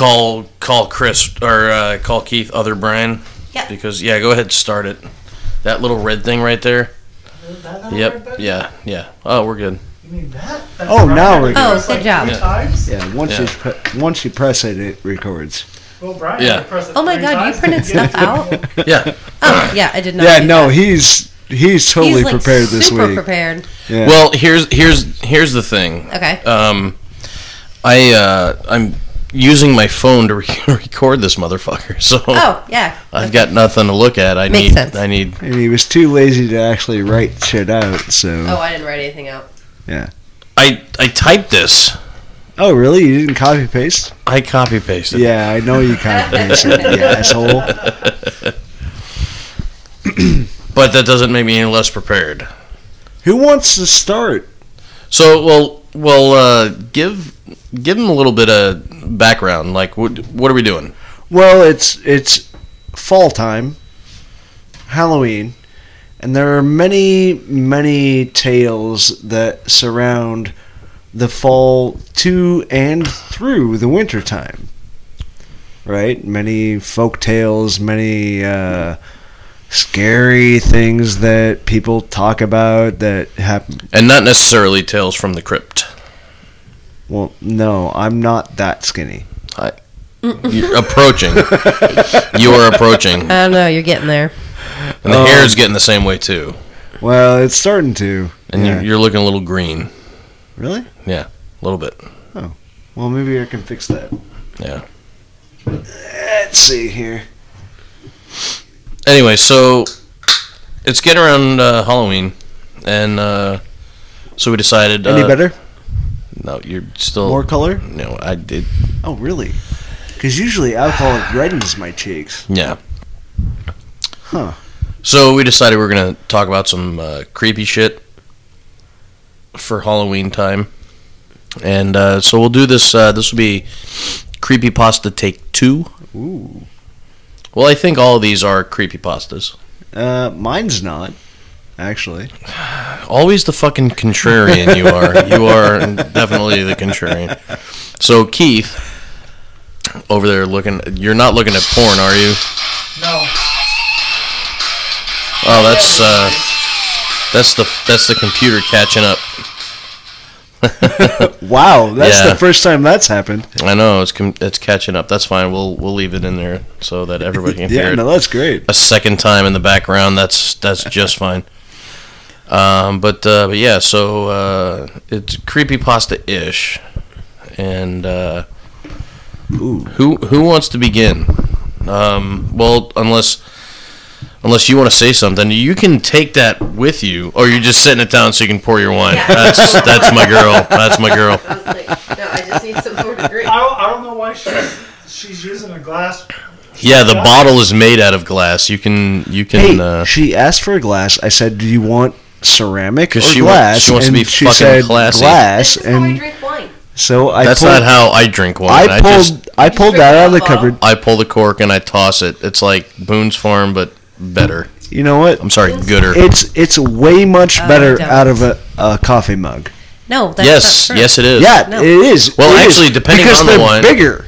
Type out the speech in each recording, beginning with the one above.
call Chris or call Keith other Brian? Yeah. Because go ahead, start it. That little red thing right there. Yep. Right, yeah. Oh, we're good. You mean that? Now we're good. Oh, good job. Once you press it, it records. Well, Brian had to press it Oh my 3 God, times you printed stuff out? Yeah. Oh, yeah, I did not. Yeah, do no, that. he's totally like prepared this super week. prepared. Yeah. Well, here's the thing. Okay. I'm using my phone to record this motherfucker, so I've got nothing to look at. Makes sense. I need. And he was too lazy to actually write shit out, so. Oh, I didn't write anything out. Yeah. I typed this. Oh, really? You didn't copy paste? I copy pasted. Yeah, I know you copy pasted, you asshole. But that doesn't make me any less prepared. Who wants to start? So, give them a little bit of background. Like, what are we doing? Well, it's fall time, Halloween, and there are many, many tales that surround the fall to and through the winter time. Right? Many folk tales, many scary things that people talk about that happen. And not necessarily tales from the crypt. Well, no, I'm not that skinny. You're approaching. You are approaching. I don't know, you're getting there. And the hair's getting the same way, too. Well, it's starting to. And you're looking a little green. Really? Yeah, a little bit. Oh. Well, maybe I can fix that. Yeah. Let's see here. Anyway, so it's getting around Halloween, and so we decided... Any better? No, you're still... More color? No, I did... Oh, really? Because usually alcohol reddens my cheeks. Yeah. Huh. So we decided we were going to talk about some creepy shit for Halloween time. And so we'll do this. This will be Creepypasta Take 2. Ooh. Well, I think all of these are creepypastas. Mine's not, actually. Always the fucking contrarian you are. You are definitely the contrarian. So, Keith, over there looking... You're not looking at porn, are you? No. Oh, that's the computer catching up. Wow, that's the first time that's happened. I know, it's catching up. That's fine. We'll leave it in there so that everybody can hear it. Yeah, no, that's great. A second time in the background, that's just fine. But yeah, so it's creepypasta-ish. And who wants to begin? Well, unless you want to say something, you can take that with you, or you're just sitting it down so you can pour your wine. Yeah. That's my girl. That's my girl. I was like, no, I just need some more to drink. I don't know why she's using a glass. Yeah, the bottle is made out of glass. You can. Hey, she asked for a glass. I said, "Do you want ceramic or She glass?" wants to be she fucking said classy. Glass, This is how I drink wine. So that's not how I drink wine. I pulled that out of the cupboard. I pull the cork and I toss it. It's like Boone's Farm, but better. You know what? I'm sorry, gooder. It's way much better out of a coffee mug. No, that's yes, not true. yes, it is. Yeah, No. it is. Well, it actually, is, depending because on the they're wine, bigger.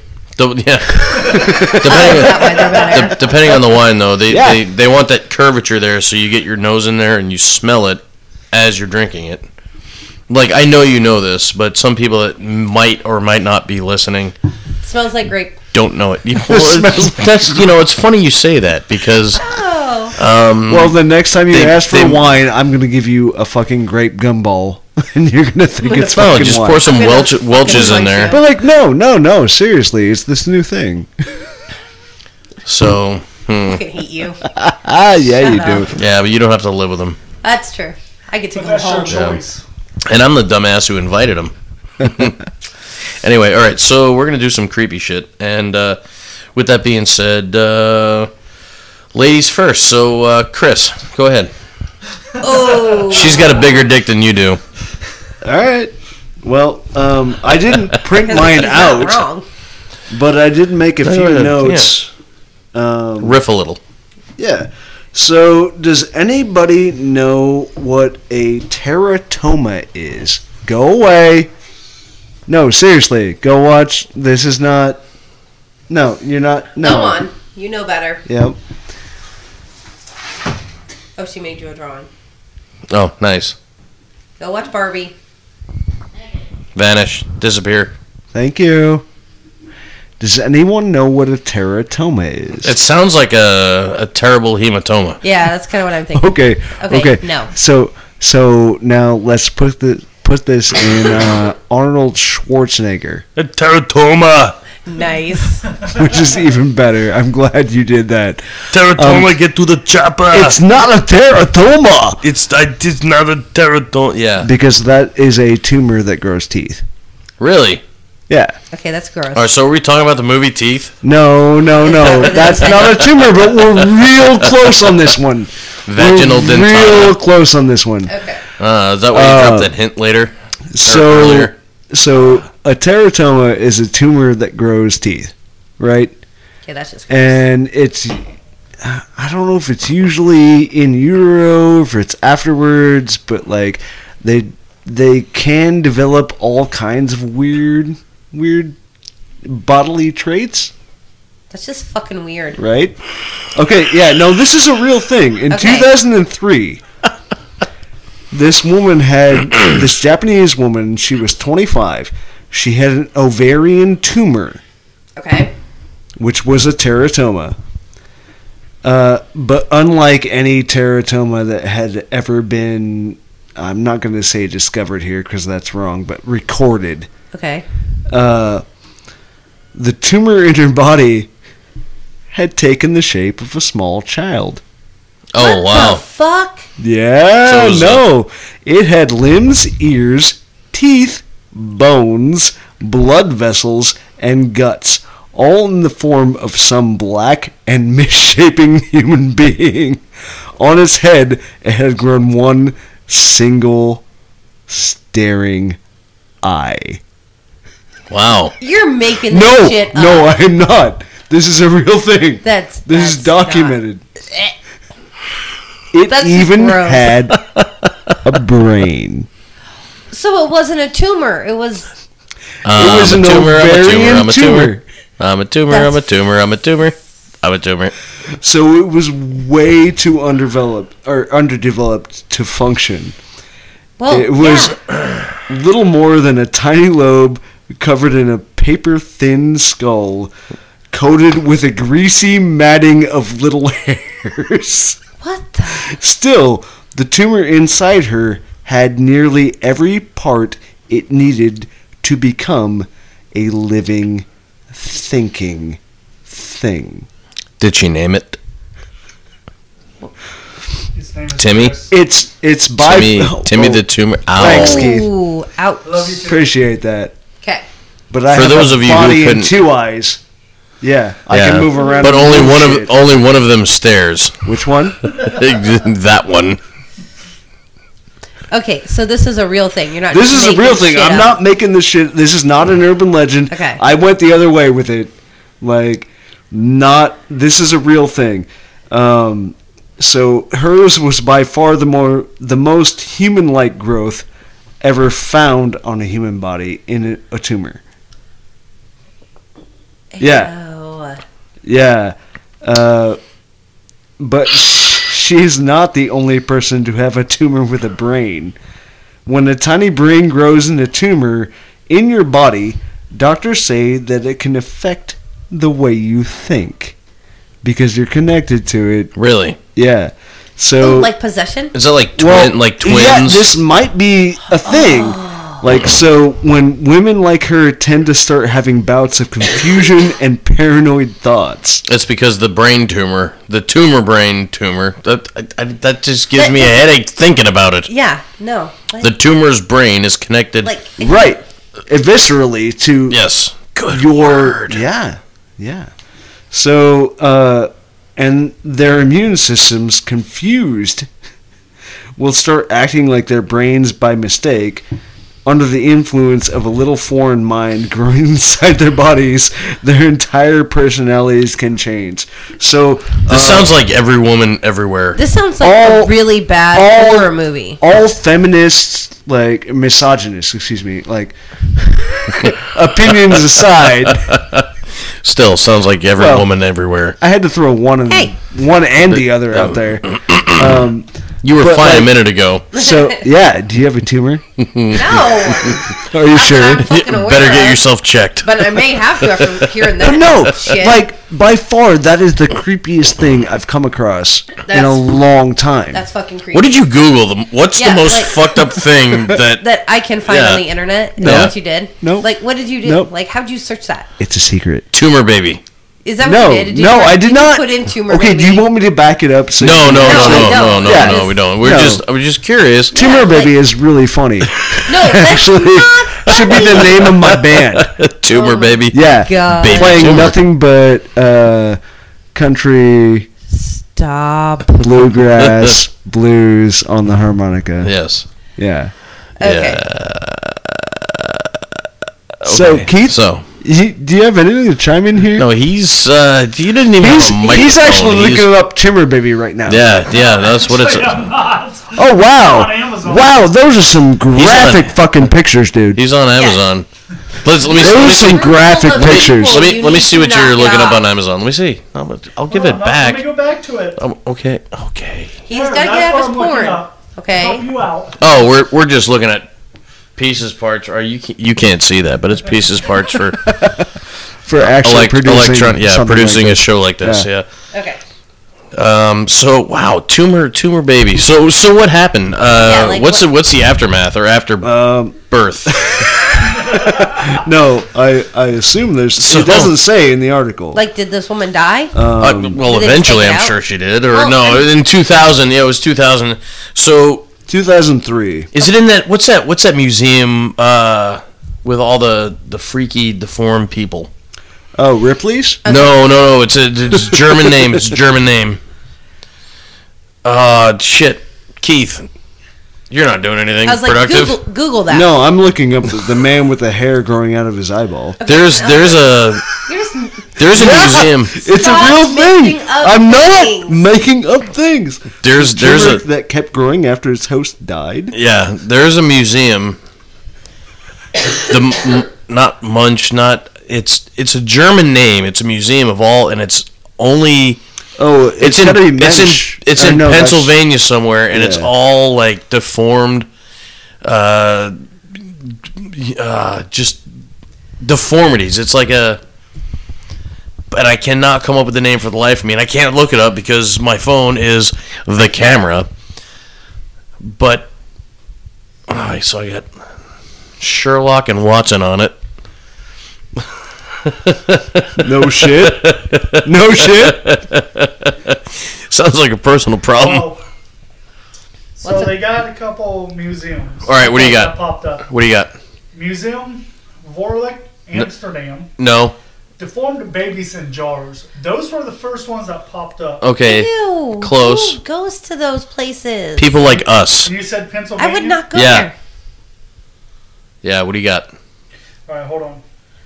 Depending on the wine, though, they want that curvature there, so you get your nose in there and you smell it as you're drinking it. Like, I know you know this, but some people that might or might not be listening Smells like grape. don't know it. It's funny you say that because. Well, the next time you ask for wine, I'm going to give you a fucking grape gumball, and you're going to think it's fucking just wine. pour some Welch's in there. But like, no, seriously, it's this new thing. So, I can hate you. Yeah, you do. Yeah, but you don't have to live with them. That's true. I get to go That's your home. choice. And I'm the dumbass who invited him. Anyway, all right, so we're going to do some creepy shit. And with that being said, ladies first. So, Chris, go ahead. Oh. She's got a bigger dick than you do. All right. Well, I didn't print mine out, Wrong. but I did make a few notes. Yeah. Riff a little. Yeah. So, does anybody know what a teratoma is? Go away. No, seriously. Go watch. This is not No, you're not. No. Come on. You know better. Yep. Oh, she made you a drawing. Oh, nice. Go watch Barbie. Vanish. Disappear. Thank you. Does anyone know what a teratoma is? It sounds like a terrible hematoma. Yeah, that's kind of what I'm thinking. Okay. No. So now let's put this in Arnold Schwarzenegger. A teratoma. Nice. Which is even better. I'm glad you did that. Teratoma, get to the chopper. It's not a teratoma. It's not a teratoma. Yeah. Because that is a tumor that grows teeth. Really? Yeah. Okay, that's gross. All right, so are we talking about the movie Teeth? No. That's not a tumor, but we're real close on this one. Vaginal dentata. Real close on this one. Okay. Is that why you dropped that hint later? Earlier? So a teratoma is a tumor that grows teeth, right? Okay, that's just gross. And it's, I don't know if it's usually in utero, if it's afterwards, but like they can develop all kinds of weird bodily traits. That's just fucking weird. Right? Okay, yeah, no, this is a real thing. In 2003, this Japanese woman, she was 25. She had an ovarian tumor. Okay. Which was a teratoma. But unlike any teratoma that had ever been, I'm not going to say discovered here because that's wrong, but recorded. Okay. The tumor in her body had taken the shape of a small child. Oh, wow. What the fuck? Yeah, it had limbs, ears, teeth, bones, blood vessels, and guts, all in the form of some black and misshapen human being. On its head, it had grown one single staring eye. Wow. You're making this shit up. No, I am not. This is a real thing. This is documented. It That's even gross. had a brain. So it wasn't a tumor. It was... It was an ovarian tumor. I'm a tumor. So it was way too underdeveloped to function. Well, it was little more than a tiny lobe covered in a paper-thin skull, coated with a greasy matting of little hairs. What the? Still, the tumor inside her had nearly every part it needed to become a living, thinking thing. Did she name it? His name is Timmy? Chris. It's by Timmy the tumor. Ow. Thanks, Keith. Ooh, ouch. Love you too. Appreciate that. Okay. But I For have those a of you who body and couldn't- 2 eyes. Yeah, I can move around. But and only move shit. one of them stares. Which one? That one. Okay, so this is a real thing. You're not. This just is a making real thing. shit I'm up. not making this shit. This is not an urban legend. Okay. I went the other way with it. Like, not. This is a real thing. So hers was by far the most human-like growth ever found on a human body in a tumor. Yeah. Ew. Yeah. But she's not the only person to have a tumor with a brain. When a tiny brain grows in a tumor in your body, doctors say that it can affect the way you think because you're connected to it. Really? Yeah. So like possession? Is that like twins? Yeah, this might be a thing. Like, so when women like her tend to start having bouts of confusion and paranoid thoughts. It's because the brain tumor, the brain tumor, that just gives me a headache thinking about it. Yeah, no. What? The tumor's brain is connected. Right. Viscerally to yes. Good your word. Yeah. So and their immune systems confused will start acting like their brains by mistake. Under the influence of a little foreign mind growing inside their bodies, their entire personalities can change. So this sounds like Every Woman Everywhere. This sounds like a really bad horror movie. All feminists, like misogynists, opinions aside. Still, sounds like every woman everywhere. I had to throw one and the other out there. You were fine a minute ago. So, yeah, do you have a tumor? No. Are you sure? Better get yourself checked. But I may have to after hearing that. No, shit. like, by far, that is the creepiest thing I've come across in a long time. That's fucking creepy. What did you Google? What's the most fucked up thing that I can find on the internet? Is that what you did? No. Like, what did you do? Nope. Like, how'd you search that? It's a secret. Tumor baby. Is that what you did? I did not. Put in tumor okay, baby? do you want me to back it up? So No, we don't. We're just curious. Tumor baby is really funny. No, that's actually not funny. should be the name of my band. Tumor baby. Yeah, God. Baby playing tumor. nothing but country, Stop. bluegrass, blues on the harmonica. Yes. Yeah. Okay. So Keith, So do you have anything to chime in here? no, he's you didn't even have a microphone. He's actually looking up Timber Baby right now. Yeah, that's what it's. I'm not. Oh wow! On Amazon. Wow, those are some graphic fucking pictures, dude. He's on Amazon. Let me Those are see. some graphic pictures. Let me see what you're looking up on Amazon. Let me see. I'll give it back. Let me go back to it. Okay. He's got to get out his porn. Help Okay. you out. Oh, we're just looking at pieces parts. Or you can't see that, but it's pieces parts for actually producing producing like a show like this. Yeah. Okay. So wow, tumor baby. So what happened? What's the aftermath or after birth? No, I assume there's. It doesn't say in the article. Like, did this woman die? Well, Did they eventually, take it I'm out? sure she did. Or no, in 2000. Yeah, it was 2000. So 2003. is it in that? What's that museum with all the freaky deformed people? Oh, Ripley's? No. It's a German name. It's a German name. Shit, Keith. You're not doing anything I was like, productive. Google that. No, I'm looking up the man with the hair growing out of his eyeball. There's a museum. It's a real thing. making up I'm things. not making up things. There's a that kept growing after its host died. yeah. There's a museum. Not Munch. Not it's a German name. It's a museum of all, and it's only. Oh, it's in Pennsylvania somewhere, and it's all like deformed, just deformities. It's like but I cannot come up with the name for the life of me, and I can't look it up because my phone is the camera. But so I got Sherlock and Watson on it. No shit. No shit. Sounds like a personal problem. Oh. So they got a couple museums. All right, what do you got? That popped up. What do you got? Museum, Vorlich, Amsterdam. No. Deformed babies in jars. Those were the first ones that popped up. Okay. Ew, Close. Who goes to those places? People like us. You said Pennsylvania? I would not go Yeah. there. Yeah, what do you got? All right, hold on.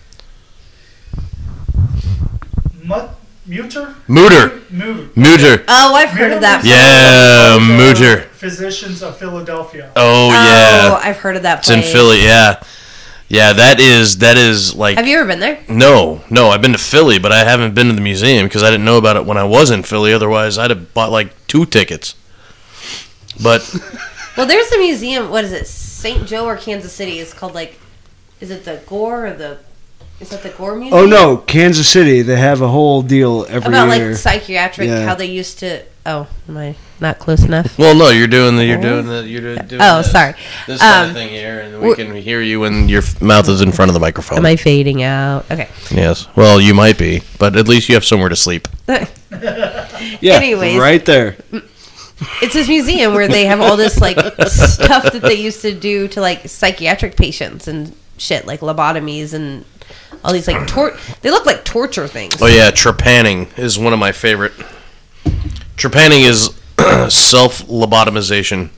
Muter? Muter. Oh, I've heard of that. Yeah, Muter. Physicians of Philadelphia. Oh, yeah. I've heard of that It's place. in Philly, yeah. Yeah, that is like... Have you ever been there? No, I've been to Philly, but I haven't been to the museum because I didn't know about it when I was in Philly. Otherwise, I'd have bought like 2 tickets. But... Well, there's a museum, what is it, St. Joe or Kansas City? It's called like, is it the Gore or the... Is that the Gore Museum? Oh no, Kansas City. They have a whole deal every about year. like psychiatric, Yeah. how they used to. Oh, am I not close enough? Well, no, you're doing this Sorry. This kind of thing here, and we can hear you when your mouth is in front of the microphone. Am I fading out? Okay. Yes. Well, you might be, but at least you have somewhere to sleep. Yeah. Anyways. Right there. It's this museum where they have all this like stuff that they used to do to like psychiatric patients and shit, like lobotomies and all these like they look like torture things. Oh yeah, trepanning is one of my favorite. Trepanning is self-lobotomization.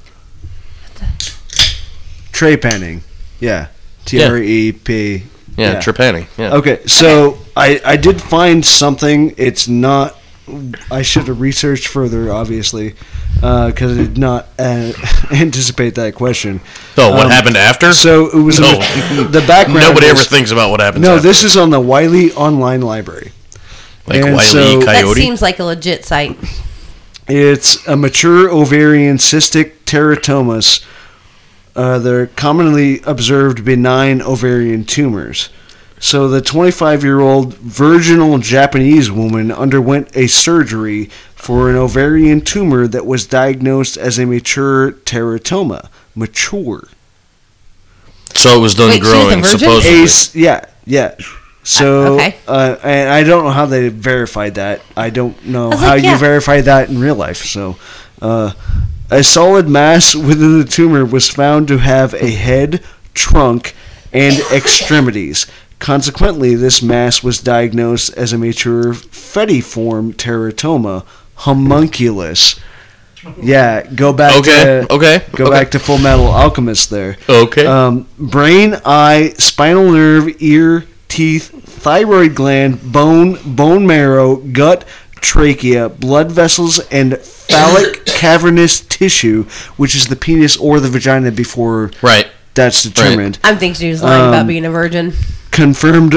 Trepanning. Yeah. Trep. Yeah, trepanning. Yeah. Okay, so I did find something. It's not. I should have researched further, obviously, because I did not anticipate that question. So what happened after? So it was No. the background. Nobody was- ever thinks about what happens No, after. this is on the Wiley Online Library. Like and Wile so- E. That Coyote. seems like a legit site. It's a mature ovarian cystic teratomas. They're commonly observed benign ovarian tumors. So the 25-year-old virginal Japanese woman underwent a surgery for an ovarian tumor that was diagnosed as a mature teratoma. Mature. So it was done Wait, she was a growing, virgin? supposedly. Yeah. So, Okay. and I don't know how they verified that. I don't know was how like, you yeah. verify that in real life. So, a solid mass within the tumor was found to have a head, trunk, and extremities. Consequently, this mass was diagnosed as a mature fetiform teratoma, homunculus. Yeah, go back Okay, to okay. go okay. back to Full Metal Alchemist there. Okay. Brain, eye, spinal nerve, ear, teeth, thyroid gland, bone marrow, gut, trachea, blood vessels, and phallic cavernous tissue, which is the penis or the vagina before Right. that's determined. I'm thinking she was lying about being a virgin. Confirmed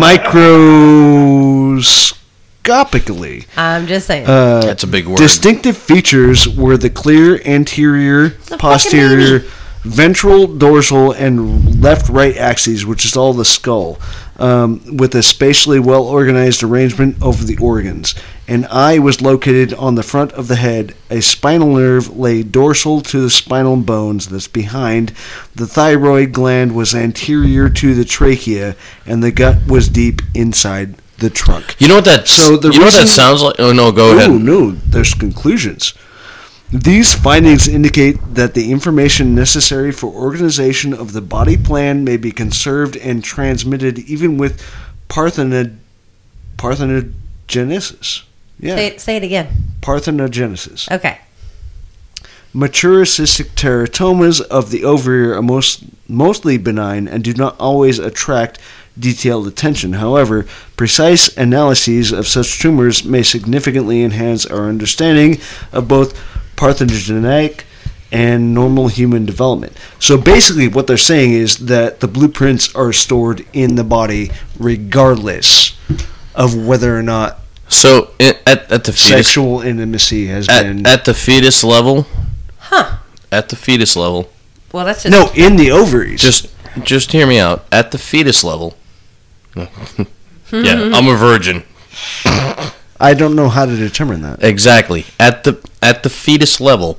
microscopically. I'm just saying. That's a big word. Distinctive features were the clear anterior, a fucking posterior, baby. ventral, dorsal, and left-right axes, which is all the skull, with a spatially well-organized arrangement of the organs. An eye was located on the front of the head. A spinal nerve lay dorsal to the spinal bones that's behind. The thyroid gland was anterior to the trachea, and the gut was deep inside the trunk. You know what that? So the you know what that reason- sounds like? Oh no, go ahead. Oh, no, there's conclusions. These findings indicate that the information necessary for organization of the body plan may be conserved and transmitted even with parthenogenesis. Yeah, Say it again. parthenogenesis. Okay. Mature cystic teratomas of the ovary are mostly benign and do not always attract detailed attention. However, precise analyses of such tumors may significantly enhance our understanding of both parthenogenetic and normal human development. So basically what they're saying is that the blueprints are stored in the body regardless of whether or not So at the fetus sexual intimacy has been... at the fetus level, Huh. at the fetus level, Well, that's just... No, in the ovaries. just hear me out. At the fetus level, yeah, I'm a virgin. I don't know how to determine that. Exactly. At the fetus level,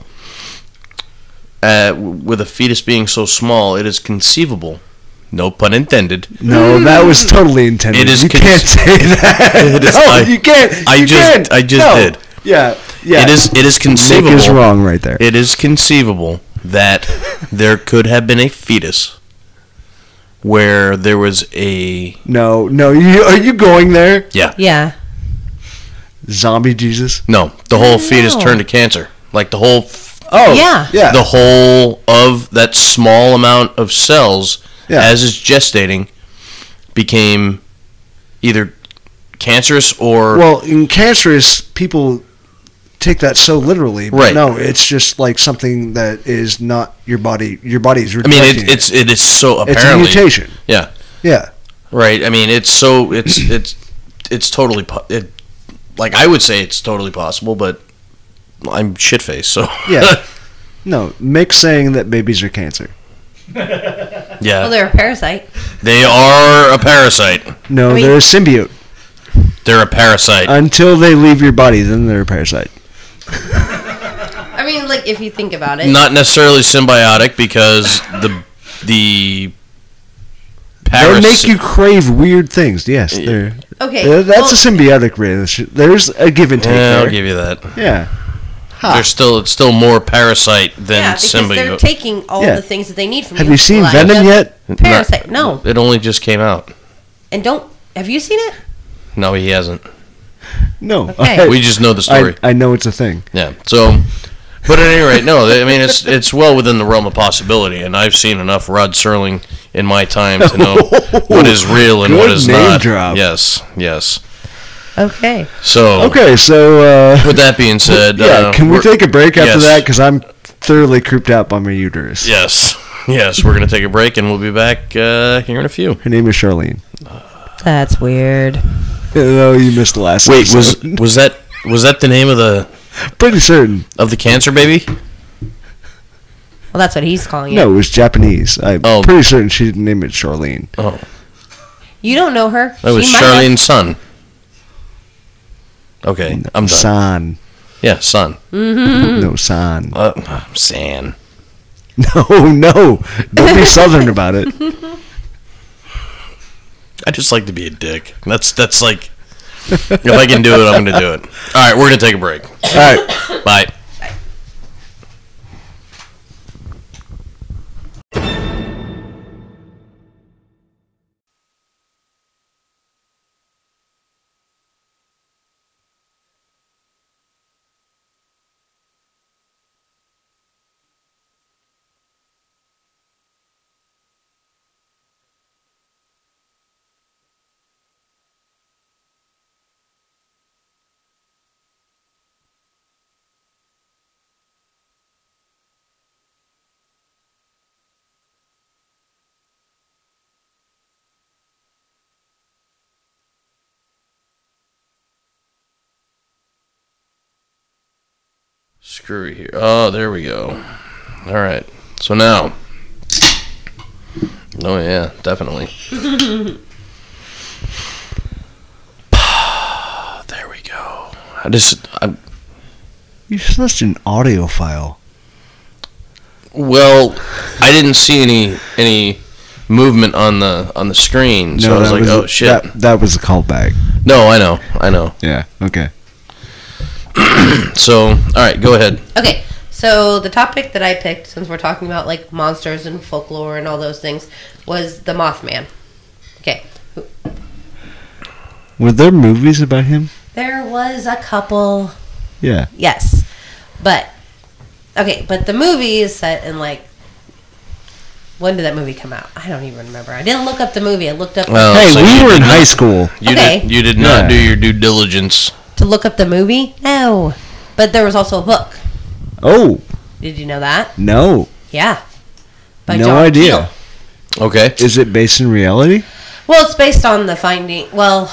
with a fetus being so small, it is conceivable. No pun intended. No, that was totally intended. It is you can't say that. It is- No, you can't. I You just- can't. I just No. did. Yeah. It is conceivable. Nick is wrong right there. It is conceivable that there could have been a fetus where there was a No. Are you going there? Yeah. Zombie Jesus? no. The whole No. fetus turned to cancer. Like the whole Oh. Yeah. Yeah. the whole of that small amount of cells Yeah. as it's gestating became either cancerous or Well, in cancerous, people take that so literally. But Right. no, it's just like something that is not your body. Your body's I rejecting mean it. it is so It's a apparently mutation. yeah Yeah. right. I mean it's totally like I would say it's totally possible, but I'm shit faced, so Yeah. No, Mick's saying that babies are cancer. yeah, Well, they're a parasite. they are a parasite. No, I mean- they're a symbiote. They're a parasite. Until they leave your body, then they're a parasite. I mean, like, if you think about it. Not necessarily symbiotic because the They parasite. make you crave weird things. Yes, they're. Okay. That's a symbiotic relationship. There's a give and take Yeah, I'll there. give you that. Yeah. It's still more parasite than yeah, because they're symbiote. taking all Yeah. the things that they need from Have you. you seen Like Venom a yet? Parasite. No. It only just came out. And don't. Have you seen it? No, he hasn't. No. Okay. We just know the story. I know it's a thing. Yeah. So, but at any rate, no. I mean, it's well within the realm of possibility, and I've seen enough Rod Serling in my time to know what is real and what Good is name not. drop. Yes. Okay. So Okay, so with that being said, can we we're- take a break after yes. that? Because I'm thoroughly creeped out by my uterus. Yes, we're gonna take a break and we'll be back here in a few. Her name is Charlene. That's weird. Oh, you missed the last. Wait, episode. was that the name of the pretty certain? cancer baby? Well, that's what he's calling it. No, it was Japanese. I'm Oh. pretty certain she didn't name it Charlene. Oh, You don't know her. that was She might have- Charlene's son. Okay, I'm done. San. Yeah, son. No, San. San. No. Don't be southern about it. I just like to be a dick. That's like, if I can do it, I'm gonna do it. All right, we're gonna take a break. All right. Bye. Screw here. Oh, there we go. All right. So now. Oh yeah, definitely. There we go. You're such an audiophile. Well, I didn't see any movement on the screen, so I was like, oh shit. That was a callback. No, I know. Yeah. Okay. So, all right, go ahead. Okay, so the topic that I picked, since we're talking about like monsters and folklore and all those things, was the Mothman. Okay, Were there movies about him? there was a couple. Yeah. Yes, but the movie is set in like. When did that movie come out? I don't even remember. I didn't look up the movie. I looked up Well, Hey, so we you were did in not- high school. You did not Yeah. do your due diligence. to look up the movie. No, but there was also a book. Oh, Did you know that? no. Yeah. By No John idea. Keel. Okay. Is it based in reality? Well, it's based on the finding. Well,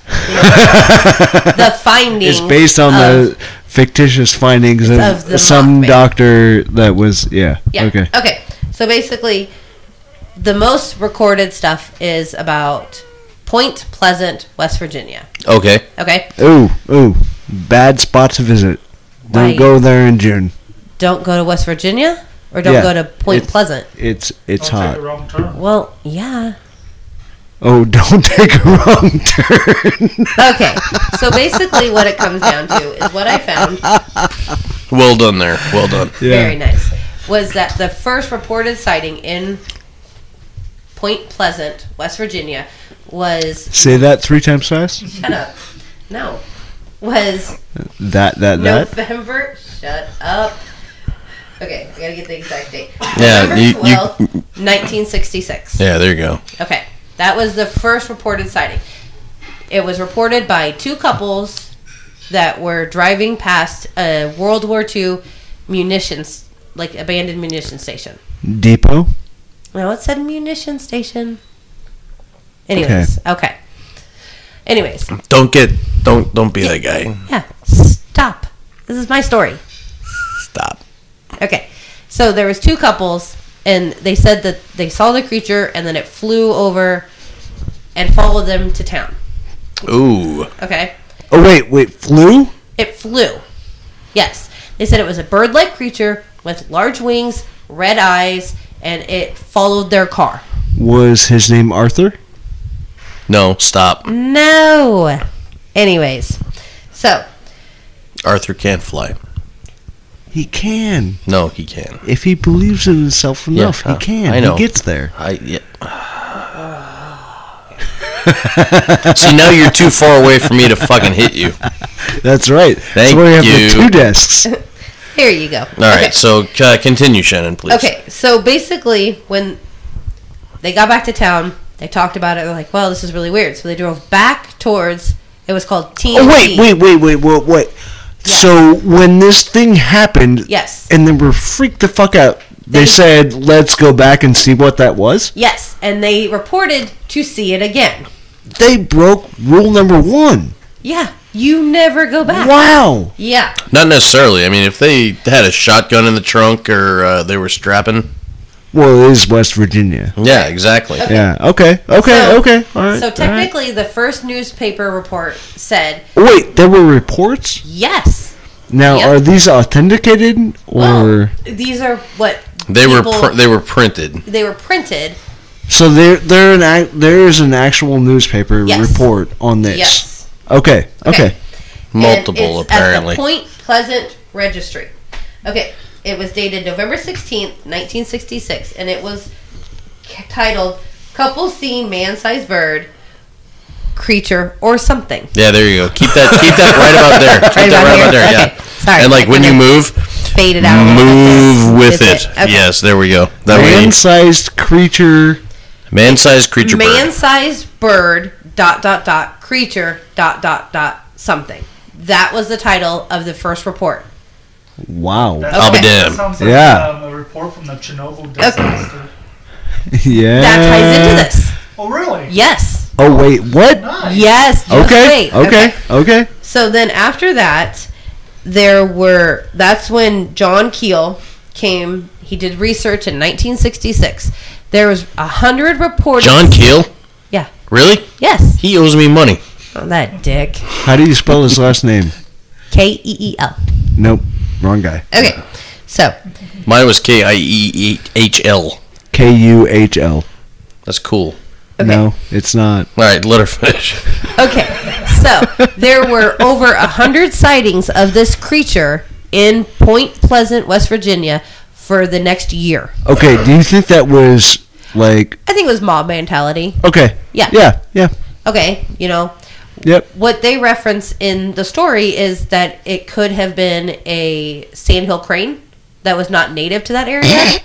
the finding. It's based on the fictitious findings of of the some Mothman. doctor that was, yeah. Yeah. Okay. Okay. So basically, the most recorded stuff is about Point Pleasant, West Virginia. Okay. Okay. Ooh, bad spot to visit. Don't Why? go there in June. Don't go to West Virginia, or don't Yeah, go to Point it's- Pleasant. It's Don't take hot. the wrong turn. Well, yeah. Oh, don't take a wrong turn. Okay. So basically, what it comes down to is what I found. Well done there. Well done. Very nice. Was that the first reported sighting in Point Pleasant, West Virginia, was Say that 3 times fast. shut up. No, was That. November. Shut up. Okay, I gotta get the exact date. Yeah, November you- 12th, 1966. Yeah, there you go. Okay, that was the first reported sighting. It was reported by 2 couples that were driving past a World War II munitions, like abandoned munition station. Depot. No, it said munition station. Anyways, okay. Anyways, Don't be that guy. yeah, stop. This is my story. Stop. Okay, so there was 2 couples, and they said that they saw the creature, and then it flew over and followed them to town. Ooh. Okay, Oh wait, flew? it flew. Yes, they said it was a bird-like creature with large wings, red eyes, and it followed their car. Was his name Arthur? No, stop. No. Anyways, so Arthur can't fly. He can. No, he can. If he believes in himself enough, Yeah, he can. I know. He gets there. Yeah. See, now you're too far away for me to fucking hit you. That's right. That's Thank why we have you. the 2 desks. here you go. All right, so continue, Shannon, please. Okay, so basically, when they got back to town, they talked about it. They're like, well, this is really weird. So they drove back towards It was called TNT. Oh, wait. Yeah. So when this thing happened, Yes. and they were freaked the fuck out, they said, let's go back and see what that was? Yes, and they reported to see it again. They broke rule number 1. Yeah, you never go back. Wow. Yeah. Not necessarily. I mean, if they had a shotgun in the trunk or they were strapping. Well, it is West Virginia. Yeah, exactly. Yeah, okay. So- All right. So all right. technically, the first newspaper report said Wait, there were reports? yes. Now, Yep. are these authenticated, or... Well, these are what They were people- they were printed. they were printed. So there is an actual newspaper Yes. report on this? Yes. Okay. Multiple, and it's apparently. At the Point Pleasant Registry. Okay, it was dated November 16th, 1966, and it was titled "Couple Seen Man-Sized Bird, Creature, or Something." Yeah, there you go. Keep that right about there. Keep Right that about right about here? there. Okay. Yeah. Sorry. And like when you move, Fade it out. a little bit move there. with That's it. Okay. Yes, there we go. That way, Man-sized creature... man-sized creature bird. Man-sized bird, ... creature, ... something. That was the title of the first report. Wow. I'll be Okay. damned. That sounds like Yeah. a report from the Chernobyl disaster. Yeah. That ties into this. Oh, really? Yes. Oh, wait, what? Nice. Yes. Just Okay. wait. Okay. So then after that, that's when John Keel came. He did research in 1966. There was 100 reported. John Keel? Yeah. Really? Yes. He owes me money. Oh, that dick. How do you spell his last name? K-E-E-L. Nope. Wrong guy. Okay. So, Mine was Kieihl. Kuhl. That's cool. okay. No, it's not. All right, let her finish. Okay, so there were over 100 sightings of this creature in Point Pleasant, West Virginia, for the next year. Okay, do you think that was like... I think it was mob mentality. Okay. Yeah. Yeah. Okay, Yep. what they reference in the story is that it could have been a sandhill crane that was not native to that area.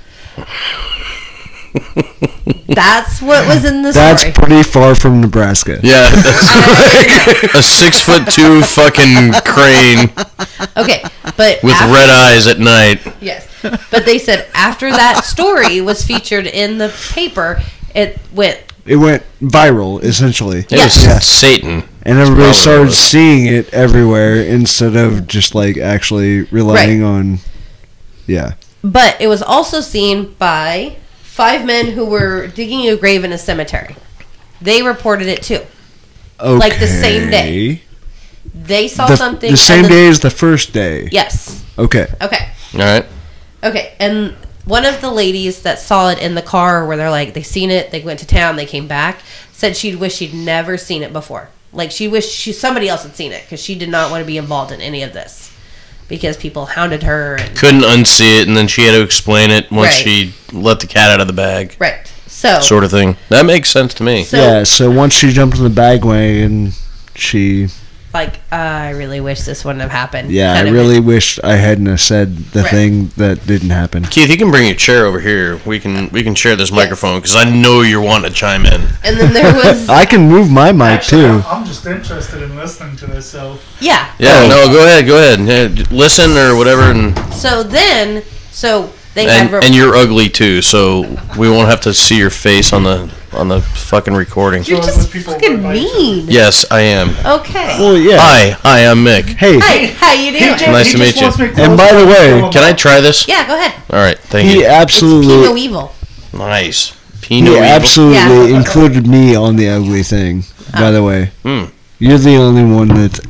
That's what was in the That's story. pretty far from Nebraska. Yeah, that's like a 6'2" fucking crane Okay, but with after- red eyes at night. Yes, but they said after that story was featured in the paper, it went. It went viral, essentially. It Yes. was Yeah. Satan. And everybody That's probably what started it was. seeing it everywhere instead of just like actually relying on... Yeah. But it was also seen by 5 men who were digging a grave in a cemetery. They reported it too. Okay. Like the same day. They saw something. The same and day as the first day. Yes. Okay. Okay. All right. Okay. And one of the ladies that saw it in the car, where they're like, they seen it, they went to town, they came back, said she'd wish she'd never seen it before. Like she wished somebody else had seen it because she did not want to be involved in any of this because people hounded her. And, Couldn't unsee it, and then she had to explain it once Right. she let the cat out of the bag. right. So. Sort of thing. That makes sense to me. So, Yeah, so once she jumped in the bagway and she... like, I really wish this wouldn't have happened. Yeah, kind I of really wished I hadn't have said the Right. thing that didn't happen. Keith, you can bring your chair over here. We can share this microphone because I know you're wanting to chime in. And then there was. I can move my mic Actually, too. I'm just interested in listening to this, so... Yeah. Yeah, no, go ahead. Yeah, listen or whatever, and So then. So they had. and you're ugly too, so we won't have to see your face on the fucking recording. You're So just the people fucking were like- mean. Yes, I am. Okay. Well, yeah. Hi, I'm Mick. Hey, Hi, how you doing? Nice He to just meet you. wants me And close by the to way, him. Can I try this? Yeah, go ahead. All right, thank he you. It's absolutely, Pinot Evil. Nice. he Pinot Evil. absolutely Yeah. included me on the ugly thing. By the way, you're the only one that's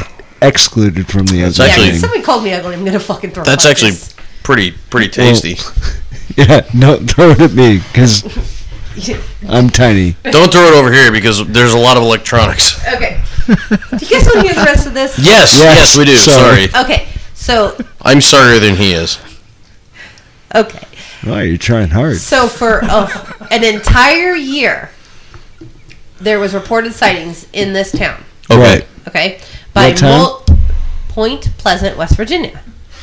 excluded from the That's ugly Yeah, actually- if somebody called me ugly, I'm gonna fucking throw. That's actually punches. pretty tasty. Yeah, no, throw it at me because I'm tiny. Don't throw it over here because there's a lot of electronics. Okay. Do you guys want to hear the rest of this? Yes, we do. sorry. Sorry. Okay. So. I'm sorrier than he is. Okay. Oh, you're trying hard. So for an entire year, there was reported sightings in this town. Okay. Right. Okay, by What town? Point Pleasant, West Virginia.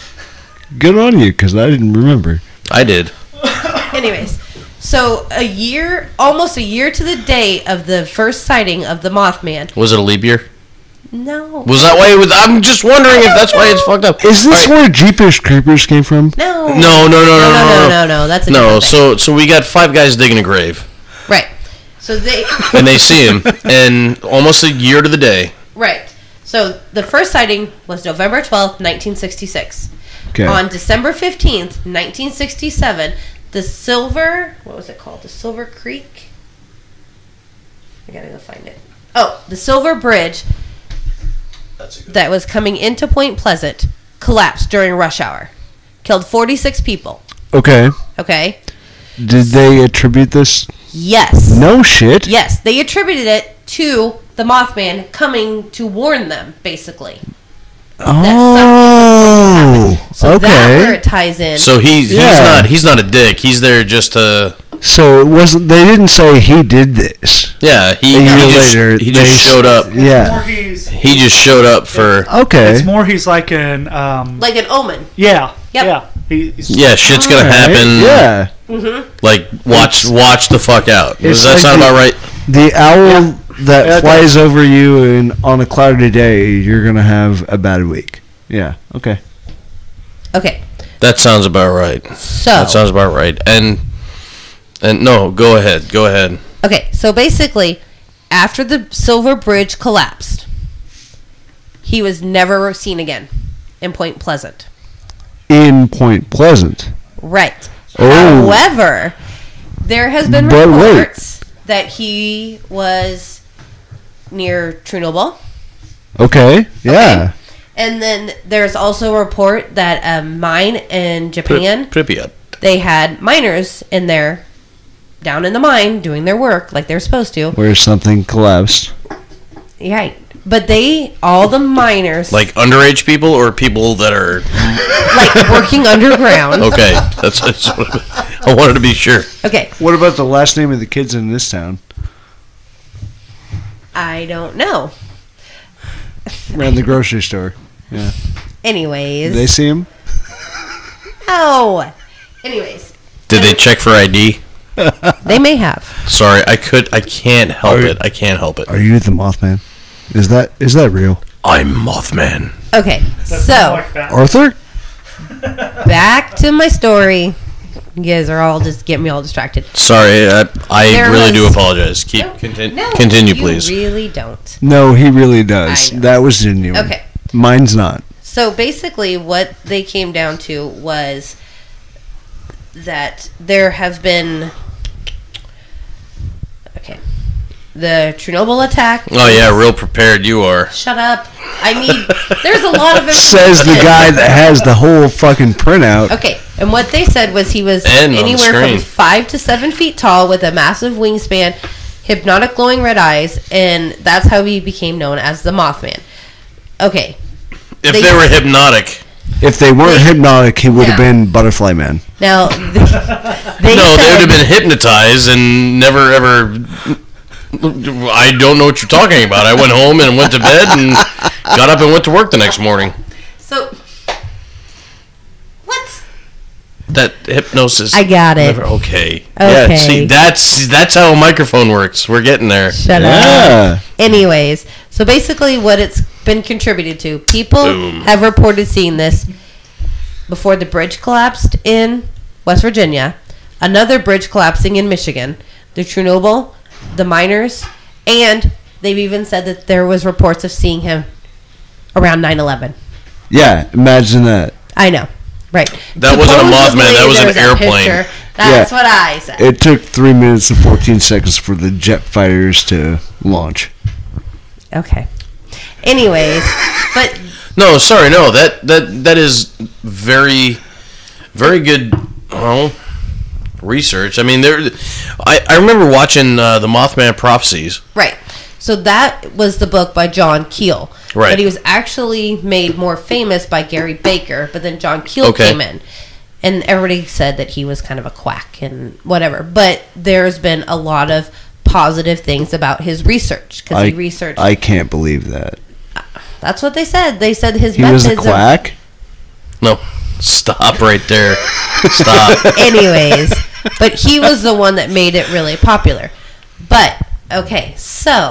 Good on you, because I didn't remember. I did. Anyways, so almost a year to the day of the first sighting of the Mothman. Was it a leap year? No. Was that why it was? I'm just wondering if that's why it's fucked up. Is this where Jeepers Creepers came from? No. No. That's a no. different thing. So we got 5 guys digging a grave, Right. So they. and they see him, and almost a year to the day. Right. So the first sighting was November 12th, 1966. Okay. On December 15th, 1967, the Silver... What was it called? The Silver Creek? I gotta go find it. Oh, the Silver Bridge that was coming into Point Pleasant collapsed during rush hour. Killed 46 people. Okay. Okay? Did they attribute this? Yes. No shit. Yes. They attributed it to the Mothman coming to warn them, basically. Oh. So that's where Okay. it ties in. So he's not a dick. He's there just to. So it wasn't. They didn't say he did this. Yeah, A year later, he just showed up. More Yeah. He just showed up for. Okay. It's more he's like an like an omen. yeah. Yep. Yeah. He's, Yeah, shit's gonna Alright, happen. Yeah. Like watch the fuck out. Does It's that like sound about right? The owl that Yeah, it flies over you and on a cloudy day, you're gonna have a bad week. Yeah. Okay. Okay. That sounds about right. So That sounds about right. And no, go ahead. okay, so basically, after the Silver Bridge collapsed, he was never seen again in Point Pleasant. In Point Pleasant. Right. Oh. However, there has been But wait. reports that he was near Chernobyl. Okay. Yeah. And then there's also a report that a mine in Japan, Pripyat. they had miners in there, down in the mine, doing their work like they're supposed to. Where something collapsed. Right. But all the miners, Like underage people or people that are like working underground. okay. That's what I wanted to be sure. Okay. What about the last name of the kids in this town? I don't know. Around the grocery store. Yeah. Anyways. Did they see him? Oh. Anyways. Did they check for ID? They may have. Sorry, I can't help it. I can't help it. Are you the Mothman? Is that real? I'm Mothman. Okay. That's So, like that. Arthur? back to my story. You guys are all just getting me all distracted. Sorry, I There really do was- apologize. Keep No, continue, you please. really don't. No, he really does. I know. That was genuine. Okay. Mine's not. So basically, what they came down to was that there have been the Chernobyl attack. Oh yeah, real prepared you are. Shut up! I mean, there's a lot of information. Says the guy that has the whole fucking printout. Okay, and what they said was he was And on the anywhere screen. from 5 to 7 feet tall with a massive wingspan, hypnotic glowing red eyes, and that's how he became known as the Mothman. Okay. If They- they were hypnotic. If they weren't hypnotic, he would have Yeah. been Butterfly Man. Now, they No, they would said- have been hypnotized and never ever. I don't know what you're talking about. I went home and went to bed and got up and went to work the next morning. So, what? That hypnosis. I got it. Okay. Okay. Yeah. See, that's how a microphone works. We're getting there. Shut up. Yeah. Anyways, so basically what it's been contributed to, people Boom. have reported seeing this before the bridge collapsed in West Virginia, another bridge collapsing in Michigan, the Chernobyl, the miners, and they've even said that there was reports of seeing him around 9/11. Yeah, imagine that. I know. Right. That wasn't a Supposedly Mothman, that was an there's a airplane. picture. That's Yeah. what I said. It took 3 minutes and 14 seconds for the jet fighters to launch. Okay. Anyways, but No, sorry, no. That is very, very good. Research. I mean, I remember watching the Mothman Prophecies. right. So that was the book by John Keel. Right. But he was actually made more famous by Gary Baker, but then John Keel Okay. came in. And everybody said that he was kind of a quack and whatever. But there's been a lot of positive things about his research. Because he researched... I can't believe that. That's what they said. They said his He methods... was a quack? No, stop right there. Stop. Anyways, but he was the one that made it really popular. But, okay, so...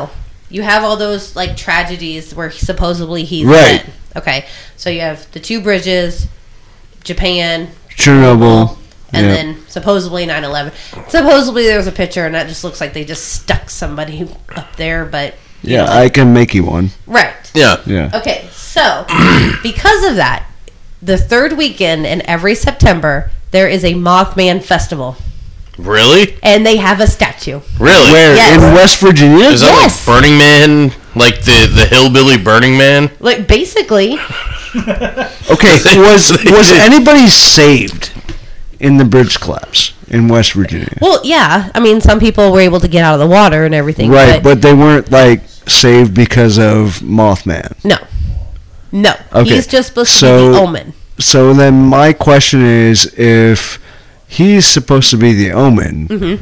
you have all those like tragedies where supposedly he's Right. in. Okay, so you have the two bridges, Japan, Chernobyl. and Yeah. then supposedly 9/11. Supposedly there was a picture, and that just looks like they just stuck somebody up there. But you Yeah, know, I can make you one. right. Yeah. Yeah. Okay, so because of that, the third weekend in every September there is a Mothman festival, Really? and they have a statue. Really? Where? Yes. In West Virginia? Is that Yes. like Burning Man? Like the hillbilly Burning Man? Like basically, Okay, was They was did. anybody saved in the bridge collapse in West Virginia? well, yeah. I mean, some people were able to get out of the water and everything. Right, but they weren't like saved because of Mothman. no. Okay, He's just supposed to so- be the omen. So then my question is, if he's supposed to be the omen, Mm-hmm.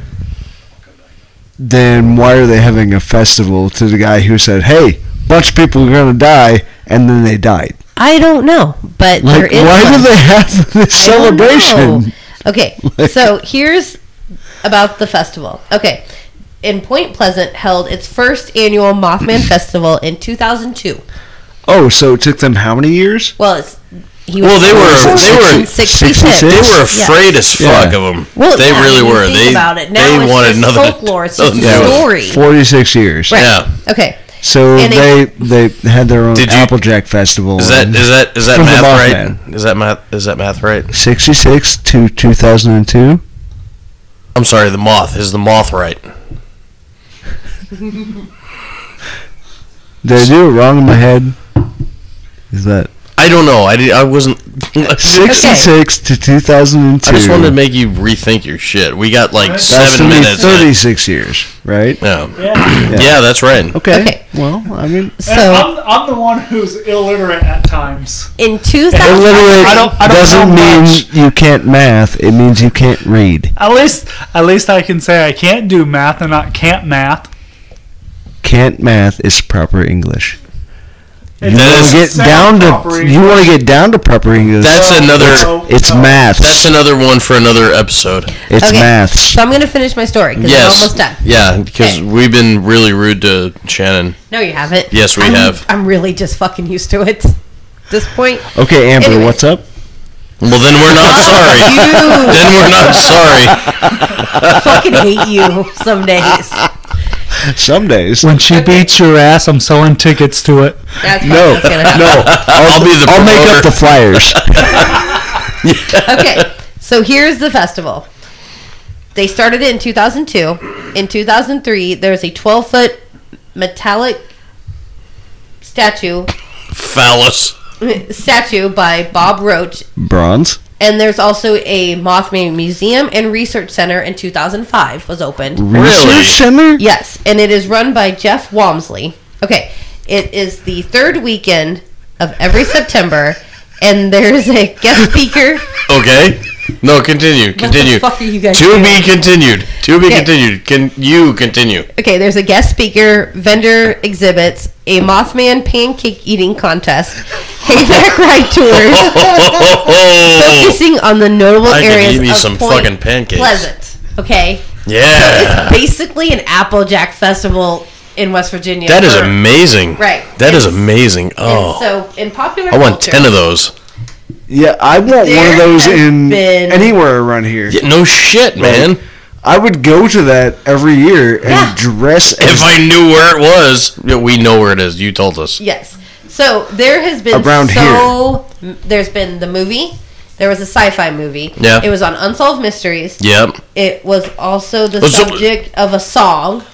then why are they having a festival to the guy who said, "Hey, bunch of people are gonna die," and then they died? I don't know, but there Like, is. why one. do they have this I don't know. celebration? Okay, so here's about the festival. Okay, in Point Pleasant held its first annual Mothman Festival in 2002. Oh, so it took them how many years? Well, he Well, they were- in 66. 66? They were Yeah. afraid as fuck Yeah. of them. Well, they yeah, really when you were. think They about it. Now they it's wanted just nothing. folklore. It's just nothing a to do with it. story. 46 years. Right. Yeah. Okay. So And they had their own Did you- Applejack festival. Is that and is that is that For the math Mothman. right? Is that math right? 66 to 2002? I'm sorry, the moth. Is the moth right? Did I do it wrong in my head? Is that I don't know. I wasn't. 66 to 2002? I just wanted to make you rethink your shit. We got like That's 7 gonna be minutes. 36 years, right? Yeah. Yeah. Yeah, that's right. Okay. Okay. Well, I mean, And So I'm the one who's illiterate at times. in 2000, illiterate I don't doesn't know mean much. you can't math. It means you can't read. At least I can say I can't do math and not can't math. Can't math is proper English. You It want does to get sound down proper to English. you want to get down to proper English. That's another. It's No. maths. That's another one for another episode. It's Okay. maths. So I'm going to finish my story because Yes. I'm almost done. Yeah, because Okay. we've been really rude to Shannon. No, you haven't. Yes, we have. I'm really just fucking used to it at this point. Okay, Amber, Anyway. what's up? Well, then we're not sorry. You Then we're not sorry. fucking hate you some days. Some days. When she beats your ass, I'm selling tickets to it. That's fine. No, That's gonna happen. no. I'll be the I'll make promoter. up the flyers. Okay, so here's the festival. They started it in 2002. In 2003, there's a 12-foot metallic statue by Bob Roach. Bronze. And there's also a Mothman Museum and Research Center in 2005 was opened. Research Center? Yes, and it is run by Jeff Walmsley. Okay, it is the third weekend of every September, and there's a guest speaker. Okay. No, continue. Continue. What the fuck are you guys To doing? be continued. To be Okay. continued. Can you continue? Okay, there's a guest speaker, vendor exhibits, a Mothman pancake eating contest, hayback ride tours, focusing on the notable I could areas eat me of some Point fucking pancakes. Pleasant. Okay, Yeah. basically an Applejack festival in West Virginia. That is for- amazing. Right. That is And- amazing. and Oh. so in popular I want culture, 10 of those. Yeah, I want one There of those has in been- anywhere around here. Yeah, no shit, man. I would go to that every year and Yeah. dress as If I knew where it was, yeah, we know where it is. You told us. Yes. So there has been Around There's been the movie. There was a sci-fi movie. Yeah. It was on Unsolved Mysteries. Yep. It was also the Oh, so- subject of a song.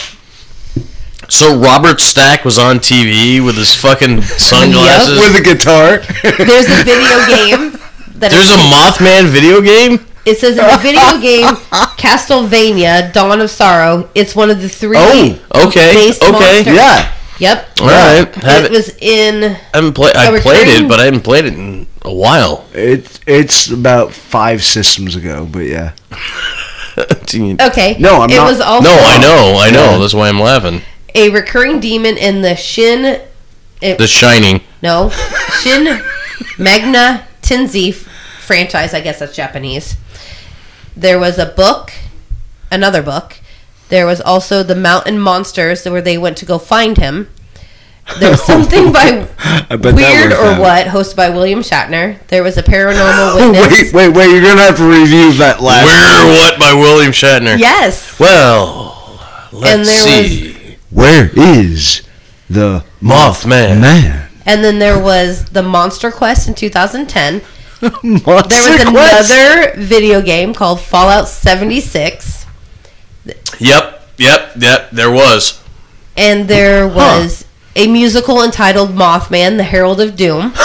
So Robert Stack was on TV with his fucking sunglasses. with a guitar. There's a video game. There's a Mothman video game? It says in the video game Castlevania: Dawn of Sorrow. It's one of the three. Oh, okay, based okay. monsters. Yeah. Yep. All right. It was in. I played it, recurring- but I haven't played it in a while. It's about 5 systems ago, but yeah. Okay. No, I'm it not. was also No, I know. Yeah. That's why I'm laughing. a recurring demon in the The Shining. Shin Magna Tensei franchise. I guess that's Japanese. There was a book, another book, There was also the Mountain Monsters, where they went to go find him. There's something by Weird or What, hosted by William Shatner. There was a Paranormal Witness. Wait, you're going to have to review that last Weird or What by William Shatner. Yes. Well, let's see. Where is the Mothman? Man? And then there was the Monster Quest in 2010. There was Quest? another video game called Fallout 76. Yep. There was. And there was a musical entitled Mothman, the Herald of Doom.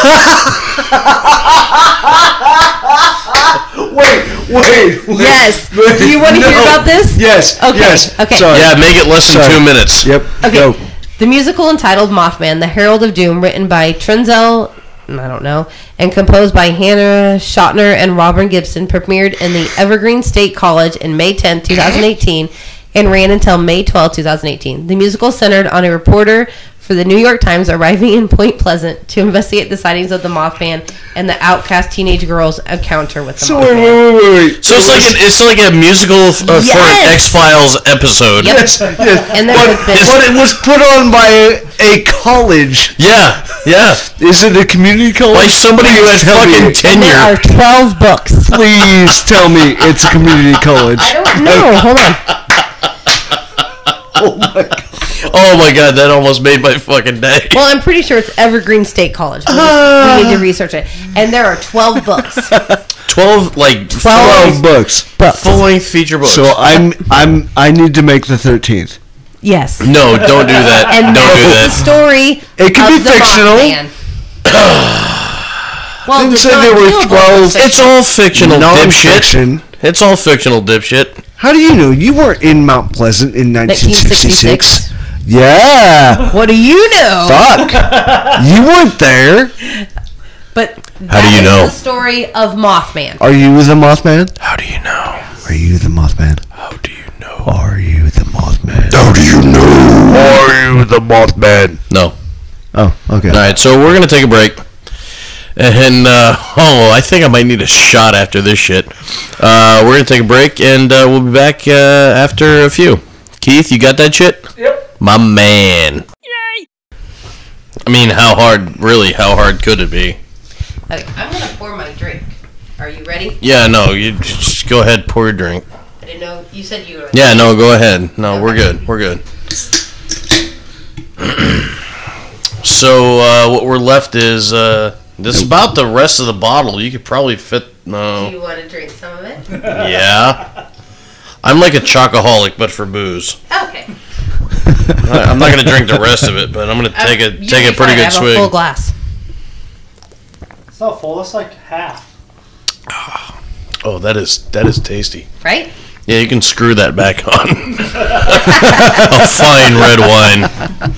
Wait. Yes. Do you want to hear about this? Yes. Okay. Yes. Okay. Sorry. Yeah, make it less than 2 minutes. Yep. Okay. Go. The musical entitled Mothman, the Herald of Doom, written by Trinzel, and composed by Hannah Schottner and Robin Gibson, premiered in the Evergreen State College in May 10, 2018, and ran until May 12, 2018. The musical centered on a reporter for the New York Times arriving in Point Pleasant to investigate the sightings of the Mothman and the outcast teenage girl's encounter with the Mothman. Wait. So it's like a musical for an X-Files episode. Yep. Yes. And But it was put on by a college. Yeah. Is it a community college? Like somebody who has fucking And there are tenure. 12 books. Please tell me it's a community college. I don't know. Hold on. Oh my god, that almost made my fucking day. Well, I'm pretty sure it's Evergreen State College. We need to research it. And there are 12 books. 12 12 books. full-length feature books. So I need to make the 13th. Yes. No, don't do that. And Don't do that is the that. story It can of be the fictional. Mothman. Well, Didn't the say there were non-killable 12 was It's all fictional, dipshit. Non-fiction. It's all fictional, dipshit. How do you know? You weren't in Mount Pleasant in 1966. 1966. Yeah. What do you know? Fuck. You weren't there. But How do you know? the story of Mothman. Are you the Mothman? How do you know? Are you the Mothman? How do you know? Are you the Mothman? How do you know? Are you the Mothman? No. Oh, okay. All right, so we're going to take a break. And, I think I might need a shot after this shit. We're going to take a break, and we'll be back after a few. Keith, you got that shit? Yep. My man. Yay! I mean, how hard could it be? Okay, I'm going to pour my drink. Are you ready? Yeah, no, you just go ahead, pour your drink. I didn't know. You said you were. Yeah, no, go ahead. No, we're good. We're good. So, what we're left is, this is about the rest of the bottle. You could probably fit, Do no. you want to drink some of it? Yeah. I'm like a chocoholic, but for booze. Okay. I'm not going to drink the rest of it, but I'm going to take a pretty good I have swig. a full glass. It's not full. It's like half. Oh, that is tasty. Right? Yeah, you can screw that back on. A fine red wine.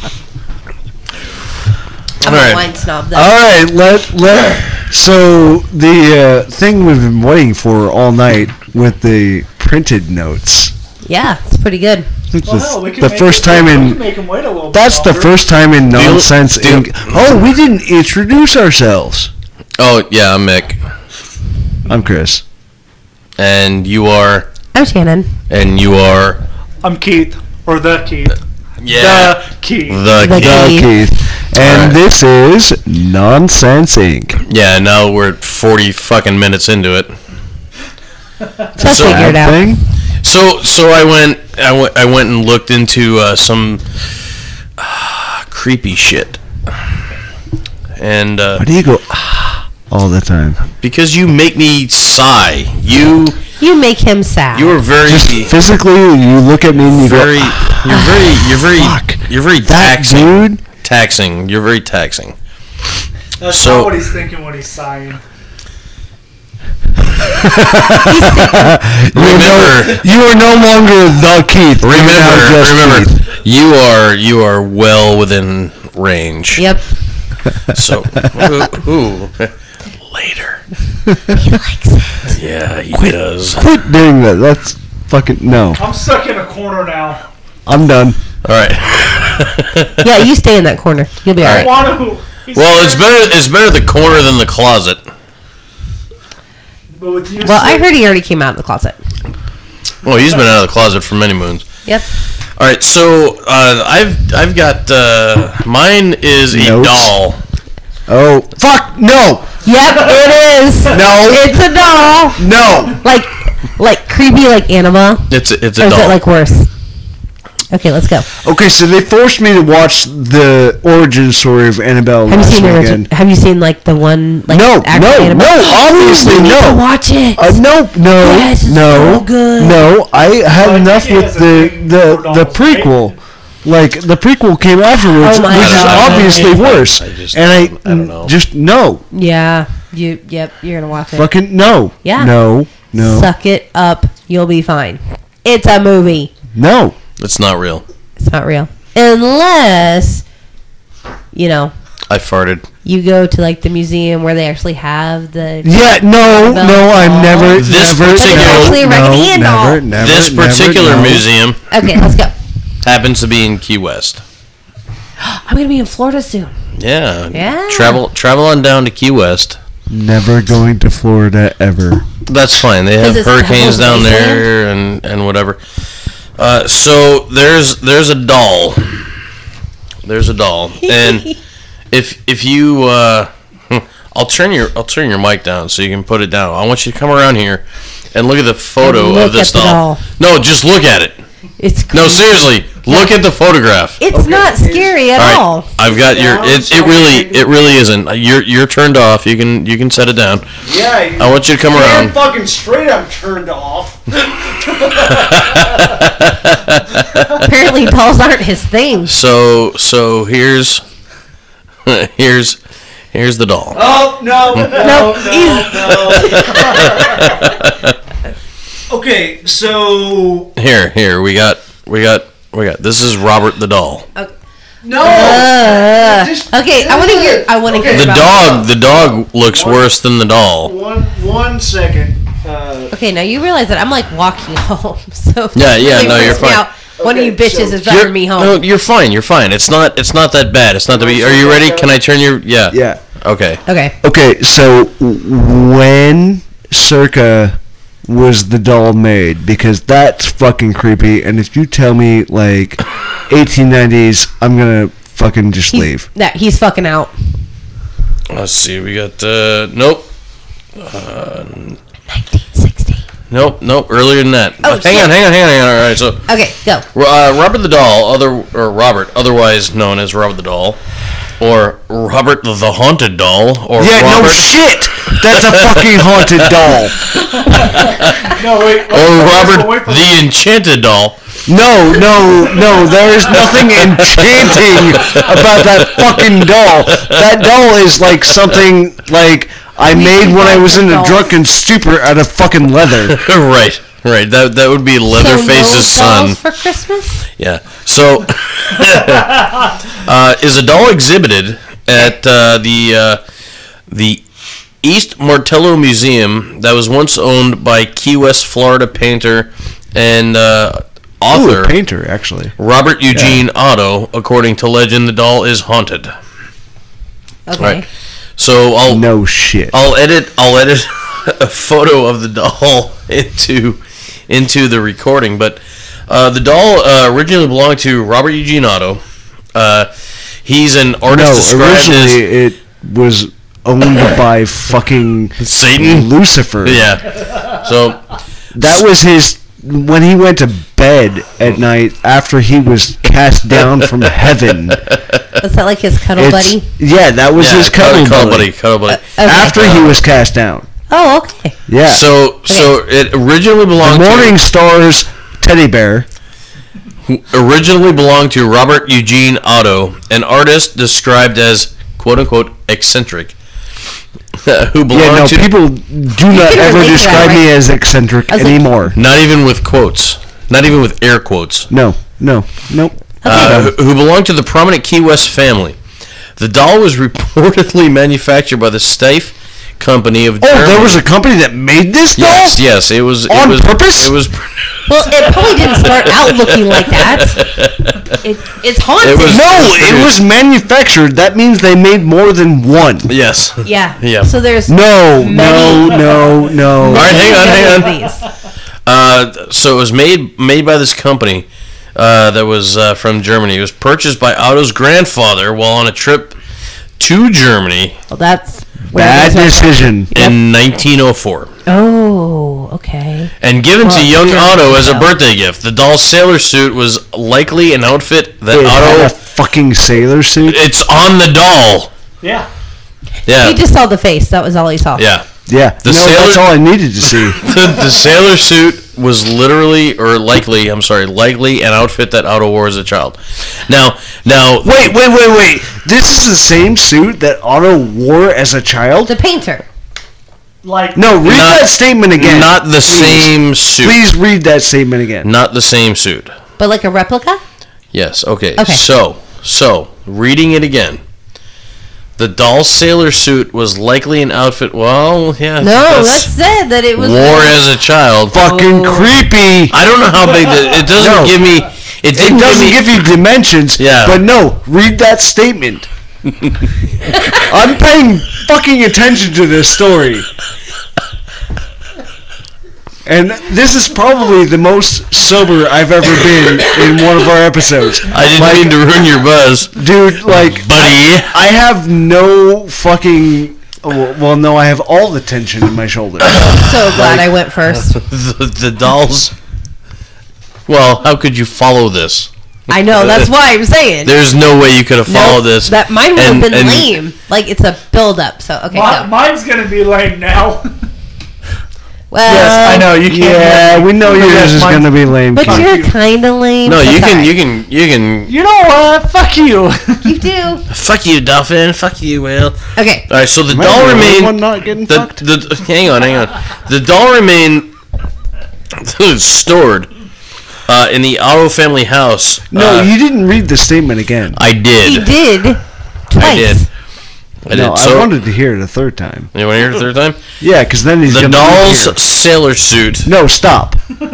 I'm All a right. wine snob, though. All right, so the thing we've been waiting for all night with the printed notes. Yeah, it's pretty good. It's Well, hell, we can the make first it- time we in can make 'em wait a little bit that's the longer. first time in Nonsense Deal. Inc. Oh, we didn't introduce ourselves. Oh, yeah, I'm Mick. I'm Chris. And you are... I'm Shannon. And you are... I'm Keith, or the Keith. Yeah. The Keith. The The Keith. Keith. And Alright. this is Nonsense Inc. Yeah, now we're 40 fucking minutes into it. So So- figure it out. Thing? So I went and looked into some creepy shit. And Why do you go all the time? because you make me sigh. You You make him sad. are very Just physically, you look at me and you very go, you're very that taxing. dude. Taxing. You're very taxing. That's So- not what he's thinking when he's sighing. You are no longer the Keith. You are now just Remember, Keith. you are well within range. Yep. So, ooh, later. He likes it. Yeah, he does. Quit doing that. That's fucking no. I'm stuck in a corner now. I'm done. All right. Yeah, you stay in that corner. You'll be all I right. want to. He's Well, scared. it's better the corner than the closet. But with you Well, I sitting- heard he already came out of the closet. Well, he's been out of the closet for many moons. Yep. All right, so I've got mine is a Notes. doll. Oh, fuck, no. Yep, it is. No. It's a doll. No. Like creepy, like Annabelle. It's a Or is doll. it like worse? Okay, let's go. Okay, so they forced me to watch the origin story of Annabelle Have you last seen the weekend. Have you seen like the one like No, actual Annabelle? obviously You need no. to watch it. No, Yes, it's so good. no. I had enough it with has a the thing for dolls, prequel. Like the prequel came afterwards, Oh my which is God. obviously worse. I don't know. Just no, Yeah, yep, you're gonna watch it. fucking no. Yeah. No. Suck it up. You'll be fine. It's a movie. No. It's not real. It's not real. Unless, you know, I farted. you go to like the museum where they actually have the. Yeah, no, I'm never, This never, particular- Actually, a Raggedy Ann doll. never, This particular no. museum Okay, let's go. happens to be in Key West. I'm gonna be in Florida soon. Yeah. Yeah. Travel on down to Key West. Never going to Florida ever. That's fine. They have it's hurricanes Devil's down there and whatever. So there's a doll. There's a doll, and if you I'll turn your mic down so you can put it down. I want you to come around here and look at the photo And look of this at the doll. No, just look at it. It's No, creepy. seriously, look at the photograph. It's not scary at all. All right, I've got your. It really isn't. You're turned off. You can set it down. Yeah. I want you to come around. Fucking straight up turned off. Apparently, dolls aren't his thing. So here's here's the doll. Oh no! No, Okay, so Here we got. This is Robert the doll. no. Okay, I want to hear. I want to hear about The dog looks worse than the doll. One second. Okay, now you realize that I'm like walking home, so if Yeah, it yeah, really no, you're freaks me fine. out, one of you Okay, bitches so is driving me home. No, you're fine. You're fine. It's not that bad. It's not to be. Are you ready? Can I turn your? Yeah. Yeah. Okay. Okay, Okay, so when circa was the doll made? Because that's fucking creepy. And if you tell me like 1890s, I'm gonna fucking just leave. he's fucking out. Let's see. We got. Nope. 1960. Nope. Earlier than that. Oh, hang on. All right. So. Okay, go. Robert the Doll, Robert, otherwise known as Robert the Doll, or Robert the Haunted Doll, or Yeah, Robert, no shit. That's a fucking haunted doll. No, wait. or Robert wait for the Enchanted Doll. No. There is nothing enchanting about that fucking doll. That doll is like something like I made when I was in a drunken stupor out of fucking leather. right. That would be Leatherface's so son. no dolls for Christmas? Yeah. So, is a doll exhibited at the East Martello Museum that was once owned by Key West, Florida painter and author Ooh, a painter, actually. Robert Eugene Otto. According to legend, the doll is haunted. Okay. Right. So No shit. I'll edit a photo of the doll into the recording, but the doll originally belonged to Robert Eugene Otto. He's an artist described originally as it was owned by fucking Satan. Lucifer. Yeah. So That was his when he went to bed at night after he was cast down from heaven. Was that like his cuddle buddy? Yeah, that was his cuddle buddy. Cuddle buddy. Okay. After he was cast down. Oh, okay. Yeah. So it originally belonged the Morning Star's teddy bear. to Robert Eugene Otto, an artist described as quote unquote eccentric, who belonged Yeah, no, to people do not can ever relate to describe that, me right? as eccentric I was like- anymore. not even with quotes, not even with air quotes. Nope. Who belonged to the prominent Key West family. The doll was reportedly manufactured by the Steiff Company of Germany. Oh, there was a company that made this doll? Yes, it was On purpose? It was. Well, it probably didn't start out looking like that. It's haunted. It was- No, it was manufactured. That means they made more than one. Yes. Yeah. Yeah. So there's No. All right, hang on. These. So it was made by this company, that was from Germany. It was purchased by Otto's grandfather while on a trip to Germany Well, that's Bad decision. in 1904. Oh, okay. And given to Well, young German Otto as a style. birthday gift. The doll's sailor suit was likely an outfit that It had a Otto... fucking sailor suit. It's on the doll. Yeah. Yeah. He just saw the face. That was all he saw. Yeah. Yeah, The no, sailor- that's all I needed to see. The sailor suit was likely an outfit that Otto wore as a child. Now, Wait. This is the same suit that Otto wore as a child? The painter. Like, No, read Not- that statement again. not the same suit. Please read that statement again. Not the same suit. But like a replica? Yes. Okay. Okay. So reading it again. The doll's sailor suit was likely an outfit. Well, yeah. No, that said that it was. wore as a child. Fucking creepy. I don't know how big it doesn't No. give me. It It didn't doesn't give me. give you dimensions. Yeah. But no, read that statement. I'm paying fucking attention to this story. And this is probably the most sober I've ever been in one of our episodes. I didn't mean to ruin your buzz, Dude, like, buddy. I have no fucking... Well, no, I have all the tension in my shoulders. So glad I went first. The dolls. Well, how could you follow this? I know. That's why I'm saying. There's no way you could have followed Nope, this. That mine would have And- been and- lame. Like it's a build up. So okay. go. mine's gonna be lame now. Well, Yes, I know you can't. Yeah, we know yours Yes, is mine's- going to be lame. But Keith. you're kind of lame. No, That's you all right. can. You know what? Fuck you. You do. Fuck you, Dolphin. Fuck you, Will. Okay. All right, so the Am I doll the only remained. one not getting fucked? Hang on. The doll remained stored in the Otto family house. No, you didn't read the statement again. I did. He did. Twice. I did. I No, did. So, I wanted to hear it a third time. you want to hear it a third time? Yeah, because then he's The going to doll's here. sailor suit No, stop.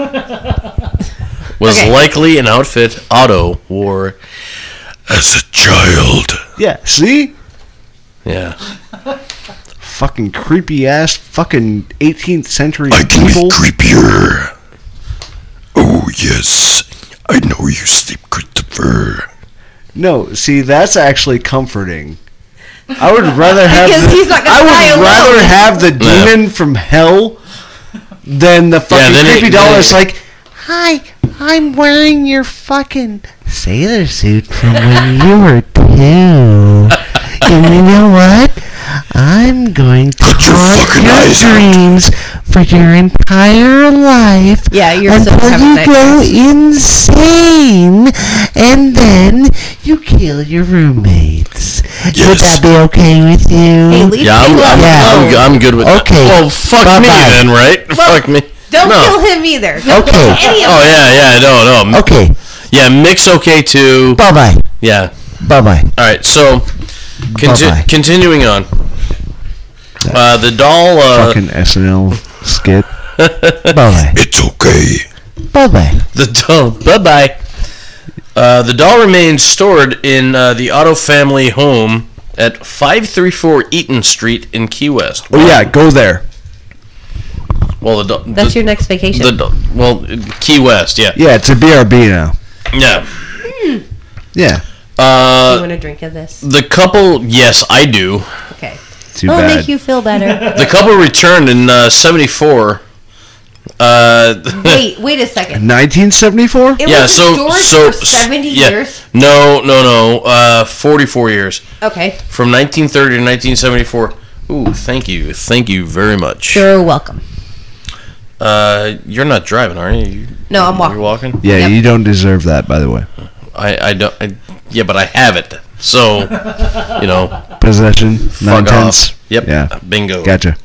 was Okay. likely an outfit Otto wore as a child. Yeah, see? Yeah. Fucking creepy ass fucking 18th century people. creepier. Oh, yes. I know you, Sleep Christopher. No, see, that's actually comforting. I would rather have Because he's not gonna I die would rather alone. have the Yeah. demon from hell than the fucking then creepy it- doll then that's it- like, "Hi, I'm wearing your fucking sailor suit from when you were 2. And you know what? I'm going to haunt your dreams for your entire life Yeah, you're so until having you go nightmares. insane, and then you kill your roommates. Would that be okay with you? Hey, leave Yeah, Caleb alone. I'm good with Okay. that. Well, fuck me Bye-bye. then, right? Fuck me. Don't No. kill him either. Don't Okay. kill any of Oh, them. yeah, no. Okay. Yeah, mix okay too. Bye bye. Yeah. Bye bye. All right, so Bye-bye. continuing on. The doll. Fucking SNL skit. Bye bye. It's okay. Bye bye. The doll. Bye. The doll remains stored in the Otto family home at 534 Eaton Street in Key West. Oh yeah, go there. Well, That's your next vacation. Key West. Yeah. Yeah, it's a BRB now. Yeah. Yeah. you want a drink of this? The couple. Yes, I do. Okay. Too It'll bad. make you feel better. The couple returned in '74. Wait a second. 1974? It Yeah, was so storage for 70 yeah. years? No. 44 years Okay. from 1930 to 1974. Ooh, thank you very much. You're welcome. You're not driving, are you? No, I'm walking. You're walking. Yeah, Yep. you don't deserve that, by the way. I don't. Yeah, but I have it. So, Possession, fuck 9/10. off. Yep. Yeah. Bingo. Gotcha.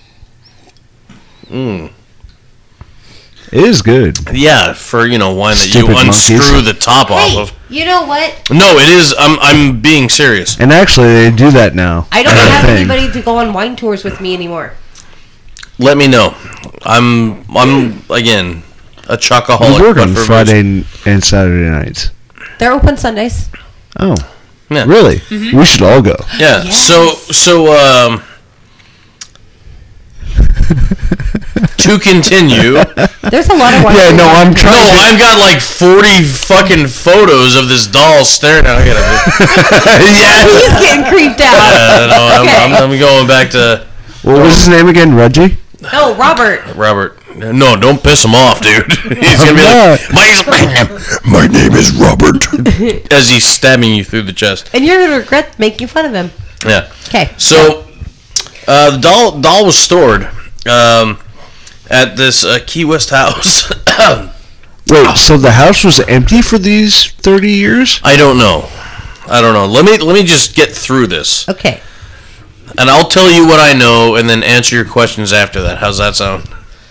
Mm. It is good. Yeah, for wine that Stupid you unscrew monkeys. the top off Hey, of. you know what? No, it is. I'm being serious. And actually, they do that now. I don't That's a have thing. anybody to go on wine tours with me anymore. Let me know. I'm again a chocoholic. We work but on for Friday and Saturday nights. They're open Sundays. Oh, Yeah. really? We should all go. Yeah. Yes. So To continue. There's a lot of wires. Yeah, no, I'm trying. No, I've got like 40 fucking photos of this doll staring at me. Yeah, he's getting creeped out. No, I'm going back to. What was his name again? Reggie? No, Robert. Robert. No, don't piss him off, dude. He's gonna be like, my name is Robert. As he's stabbing you through the chest. And you're gonna regret making fun of him. Yeah. Okay. So, the doll was stored at this Key West house. Wait, so the house was empty for these 30 years? I don't know. Let me just get through this. Okay. And I'll tell you what I know and then answer your questions after that. How's that sound?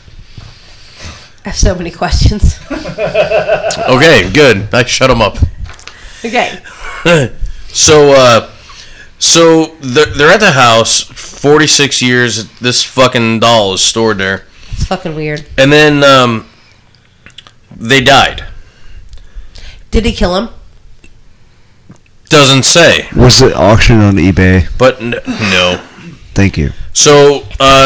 I have so many questions. Okay, good. I shut them up. Okay. So they're at the house. 46 years. This fucking doll is stored there. It's fucking weird. And then they died. Did he kill him? Doesn't say. Was it auctioned on eBay? But no. Thank you. So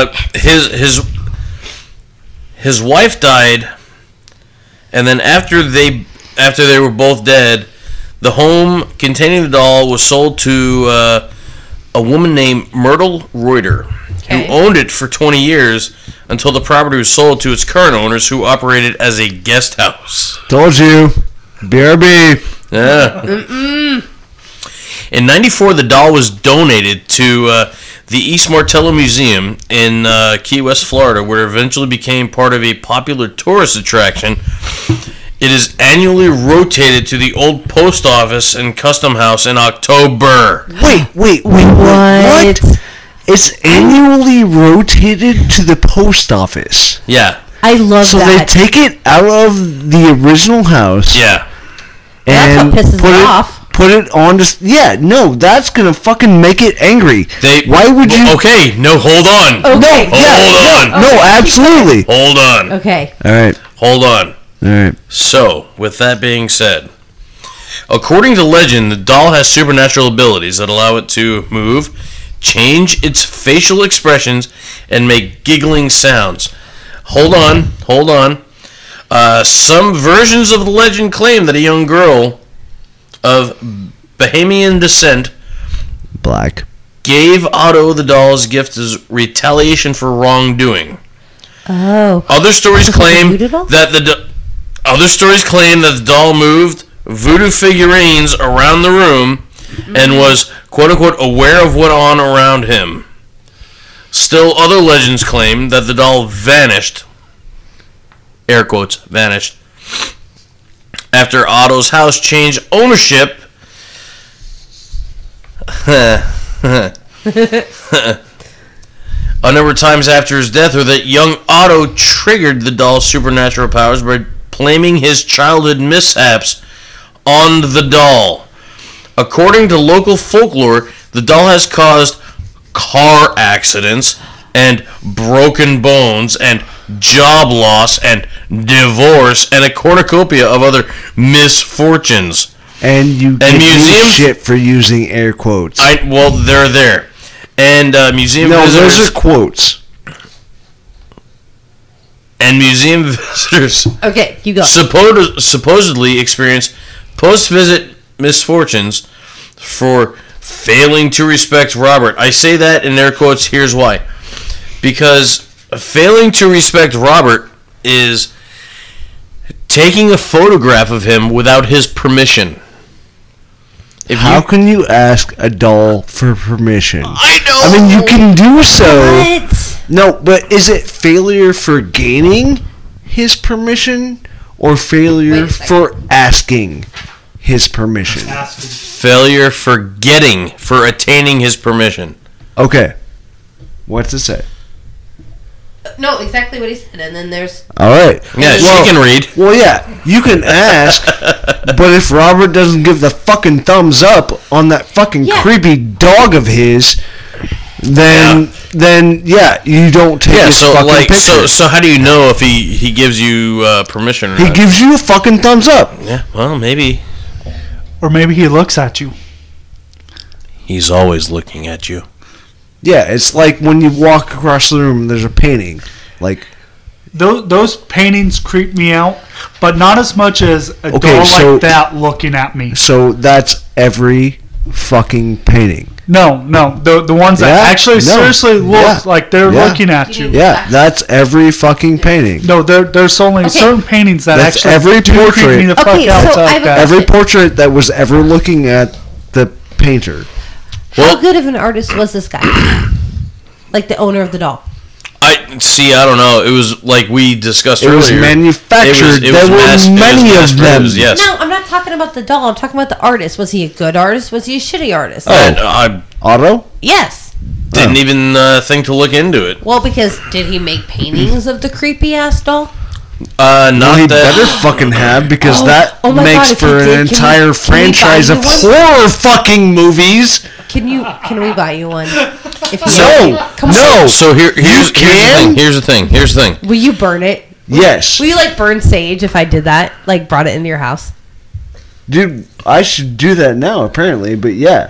his wife died, and then after they were both dead, the home containing the doll was sold to a woman named Myrtle Reuter, who owned it for 20 years until the property was sold to its current owners, who operated as a guest house. Told you. BRB. Yeah. In '94, the doll was donated to the East Martello Museum in Key West, Florida, where it eventually became part of a popular tourist attraction. It is annually rotated to the old post office and custom house in October. Wait. What? It's annually rotated to the post office. Yeah. I love So that. they take it out of the original house. Yeah. That's And what pisses put me it, off. Put it on to... Yeah, no, that's going to fucking make it angry. Why would you... Okay, no, hold on. Okay. Hold on. No, absolutely. Hold on. Okay. All right. Hold on. All right. So, with that being said, according to legend, the doll has supernatural abilities that allow it to move, change its facial expressions, and make giggling sounds. Hold on. Some versions of the legend claim that a young girl of Bahamian descent, Black, gave Otto the doll's gift as retaliation for wrongdoing. Oh. Other stories claim voodoo doll? that the doll moved voodoo figurines around the room and was quote unquote aware of what on around him. Still, other legends claim that the doll vanished, air quotes, vanished, after Otto's house changed ownership. A number of times after his death, or that young Otto triggered the doll's supernatural powers by blaming his childhood mishaps on the doll. According to local folklore, the doll has caused car accidents and broken bones and job loss and divorce and a cornucopia of other misfortunes. And you get museums shit for using air quotes. Well, they're there. And museum visitors... those are quotes. And museum visitors... Okay, you go. Supposedly experience post-visit misfortunes for failing to respect Robert. I say that in air quotes, here's why. Because failing to respect Robert is taking a photograph of him without his permission. How can you ask a doll for permission? I know! I mean, you can do so. What? No, but is it failure for gaining his permission or failure for asking his permission? Failure for attaining his permission. Okay. What's it say? No, exactly what he said. And then there's... All right. Yeah, she can read. Well, yeah, you can ask, but if Robert doesn't give the fucking thumbs up on that fucking creepy dog of his, then you don't take his fucking picture. So how do you know if he gives you permission or not? He gives you a fucking thumbs up. Yeah, well, maybe. Or maybe he looks at you. He's always looking at you. Yeah, it's like when you walk across the room and there's a painting. Like, Those paintings creep me out, but not as much as a Okay, doll so- like that looking at me. so that's every fucking painting. No, the ones that Yeah? actually No. seriously look Yeah. like they're Yeah. looking at you. Yeah, that's every fucking painting. No, there's only certain paintings that That's actually every do creep portrait. me the fuck Okay, out so like I have a that. Every question. portrait that was ever looking at the painter. How good of an artist was this guy? Like the owner of the doll. I don't know. It was like we discussed It earlier. was manufactured. There were many of them. Yes. No, I'm not talking about the doll. I'm talking about the artist. Was he a good artist? Was he a shitty artist? And I Otto? Yes. didn't even think to look into it. Well, because did he make paintings of the creepy ass doll? Not Well, he that. better fucking have, because Oh, that oh my makes God, if for he an did, entire can we franchise buy of you one? horror fucking movies. Can we buy you one? If you No, come on. no. So here's can? the thing. Here's the thing. Will you burn it? Yes. Will you like burn sage if I did that? Like brought it into your house? Dude, I should do that now, apparently, but yeah.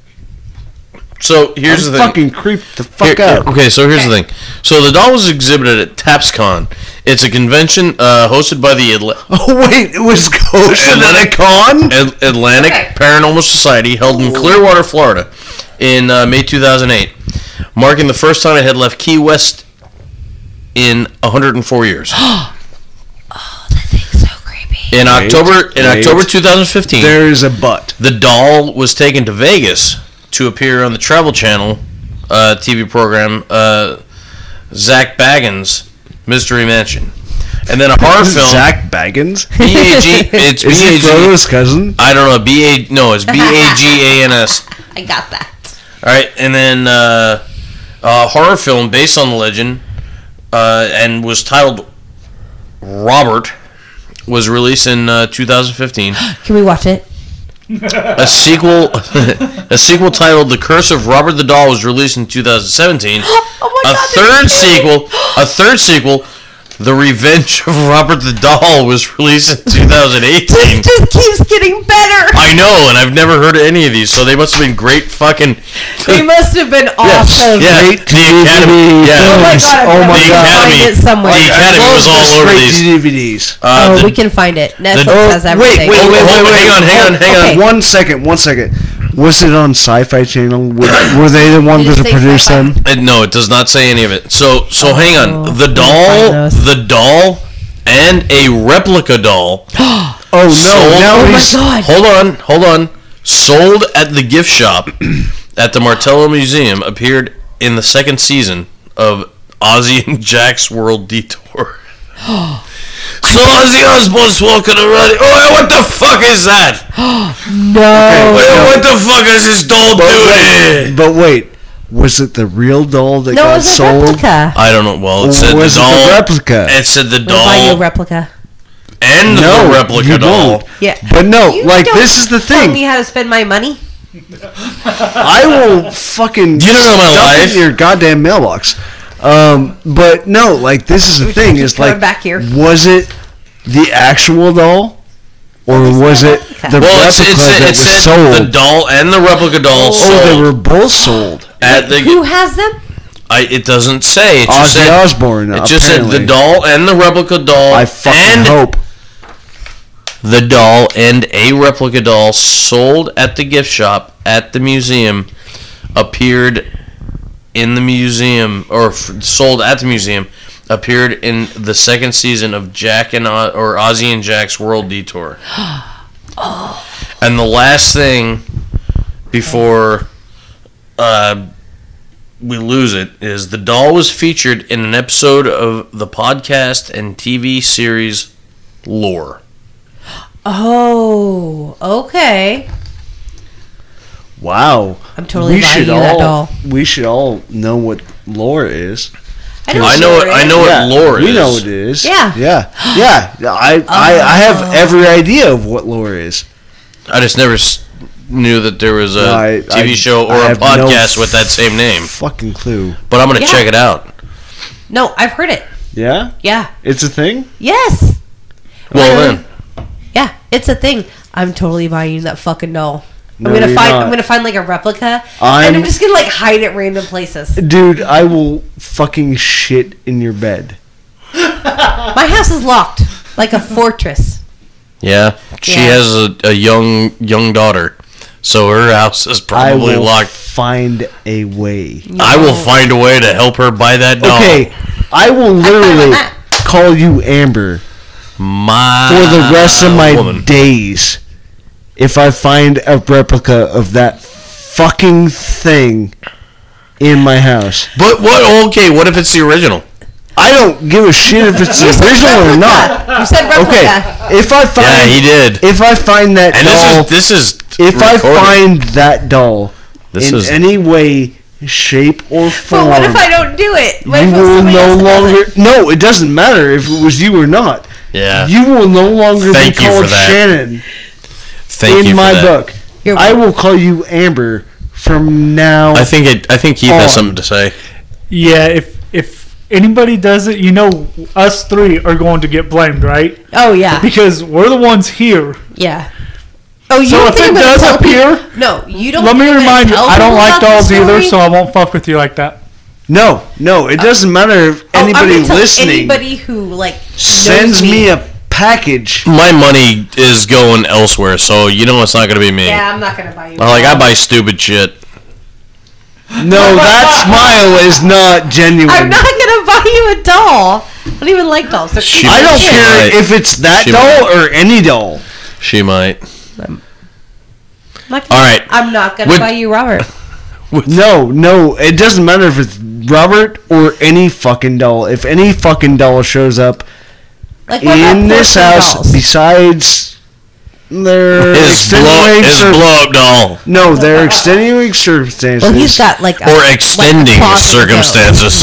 So here's I'm the thing. fucking creeped the fuck Here- out. Okay, so here's the thing. So the doll was exhibited at TAPSCon. It's a convention hosted by the Oh, wait, it was hosted at a con? Atlantic Okay. Paranormal Society, held in Clearwater, Florida, in May 2008, marking the first time it had left Key West in 104 years. Oh, that thing's so creepy. In October wait. 2015, There is a but. the doll was taken to Vegas to appear on the Travel Channel TV program Zach Baggins' Mystery Mansion, and then a horror film. Zach Baggins? BAG. It's Is he BAG. Frodo's cousin? I don't know. No, it's BAGANS. I got that. All right, and then a horror film based on the legend, and was titled Robert, was released in 2015. Can we watch it? A sequel titled The Curse of Robert the Doll was released in 2017. Oh my A God, third sequel, The Revenge of Robert the Doll, was released in 2018. This just keeps getting better. I know, and I've never heard of any of these, so they must have been great fucking. They must have been awesome. Yeah, Great the Academy. DVD Yeah. Oh my God! Oh my I The God. find Academy. it somewhere. The Academy was all over Great these. DVDs. Oh, The- we can find it. Netflix Oh, has everything. Wait. Hang on. One second. Was it on Sci-Fi Channel? Were they the ones Did it that say produced Sci-Fi? them? No, it does not say any of it. So hang on. The find doll, those. and a replica doll. Oh no! Sold- Now Oh my he's God! Hold on. Sold at the gift shop at the Martello Museum, appeared in the second season of Ozzy and Jack's World Detour. So Ozzy Osbourne's walking around. Oh, what the fuck is that? No. What the fuck is this doll doing? But wait, was it the real doll that No, it got was a sold? replica. I don't know. Well, it Or said was the it doll. the replica? It said the We'll buy you a doll replica. and No, the replica you doll. won't. Yeah. But no, You like don't this is the Tell me thing. how to spend my money. I will fucking You don't know my stuff it life. in your goddamn mailbox. But no, like this is the thing. Is Coming like, back here. was it the actual doll, or It's was the it replica. the Well, replica it that was said sold? the doll and the replica doll Oh, sold they were both sold. at the. Who has them? It doesn't say. It just Ozzy said. Osbourne. It just said the apparently. doll and the replica doll. I fucking and hope. the doll and a replica doll sold at the gift shop at the museum appeared in the museum, or sold at the museum, appeared in the second season of Ozzy and Jack's World Detour. And the last thing before we lose it is the doll was featured in an episode of the podcast and TV series Lore. Oh, okay. Wow. I'm totally buying you that doll. We should all know what lore is. I know what lore is. We know what it is. Yeah. Yeah. I have every idea of what lore is. I just never knew that there was a No, I- TV I- show or I a have no podcast with that same name. Fucking clue. But I'm going to Yeah. check it out. No, I've heard it. Yeah? Yeah. It's a thing? Yes. Well, Literally. then. Yeah, it's a thing. I'm totally buying you that fucking doll. No, I'm you're not. gonna find like a replica, I'm- and I'm just gonna like hide it random places. Dude, I will fucking shit in your bed. My house is locked like a fortress. Yeah, she Yeah. has a young daughter, so her house is I probably will locked. find a way. I will find a way to help her buy that doll. Okay, I will literally that. call you Amber My for the rest of my woman. days if I find a replica of that fucking thing in my house. But what? Okay, what if it's the original? I don't give a shit if it's the original or not. You said replica. Okay, if I find Yeah, he did. if I find that And doll, this is if I recorded. find that doll This in is- any way, shape, or form, But what if I don't do it? What you if will somebody no else does longer. it? No, it doesn't matter if it was you or not. Yeah. You will no longer Thank be you for called that. Shannon Thank you in for my that. book. You're I welcome. will call you Amber from now. I think Keith has On. something to say. Yeah, if anybody does it, us three are going to get blamed, right? Oh yeah, Because we're the ones here. yeah. Oh, you So don't if think it I'm gonna does tell appear, people- No, you don't. let me think I'm gonna remind you, tell I don't people like about dolls this either, story? so I won't fuck with you like that. No, it doesn't matter if Oh, I'm anybody gonna tell listening anybody who like sends knows me a package. My money is going elsewhere, so you know it's not going to be me. Yeah, I'm not gonna buy you. I buy stupid shit. No, that smile is not genuine. I'm not gonna buy you a doll. I don't even like dolls. They're She- cute I as don't shit. care might. if it's that She doll might. or any doll. She might. I'm not gonna, All right. I'm not gonna Would- buy you Robert. No, it doesn't matter if it's Robert or any fucking doll. If any fucking doll shows up Like what about in this porcelain house, dolls? besides their His blow up doll. no, their extenuating circumstances. Well, he's got like a, Or extending like a closet circumstances.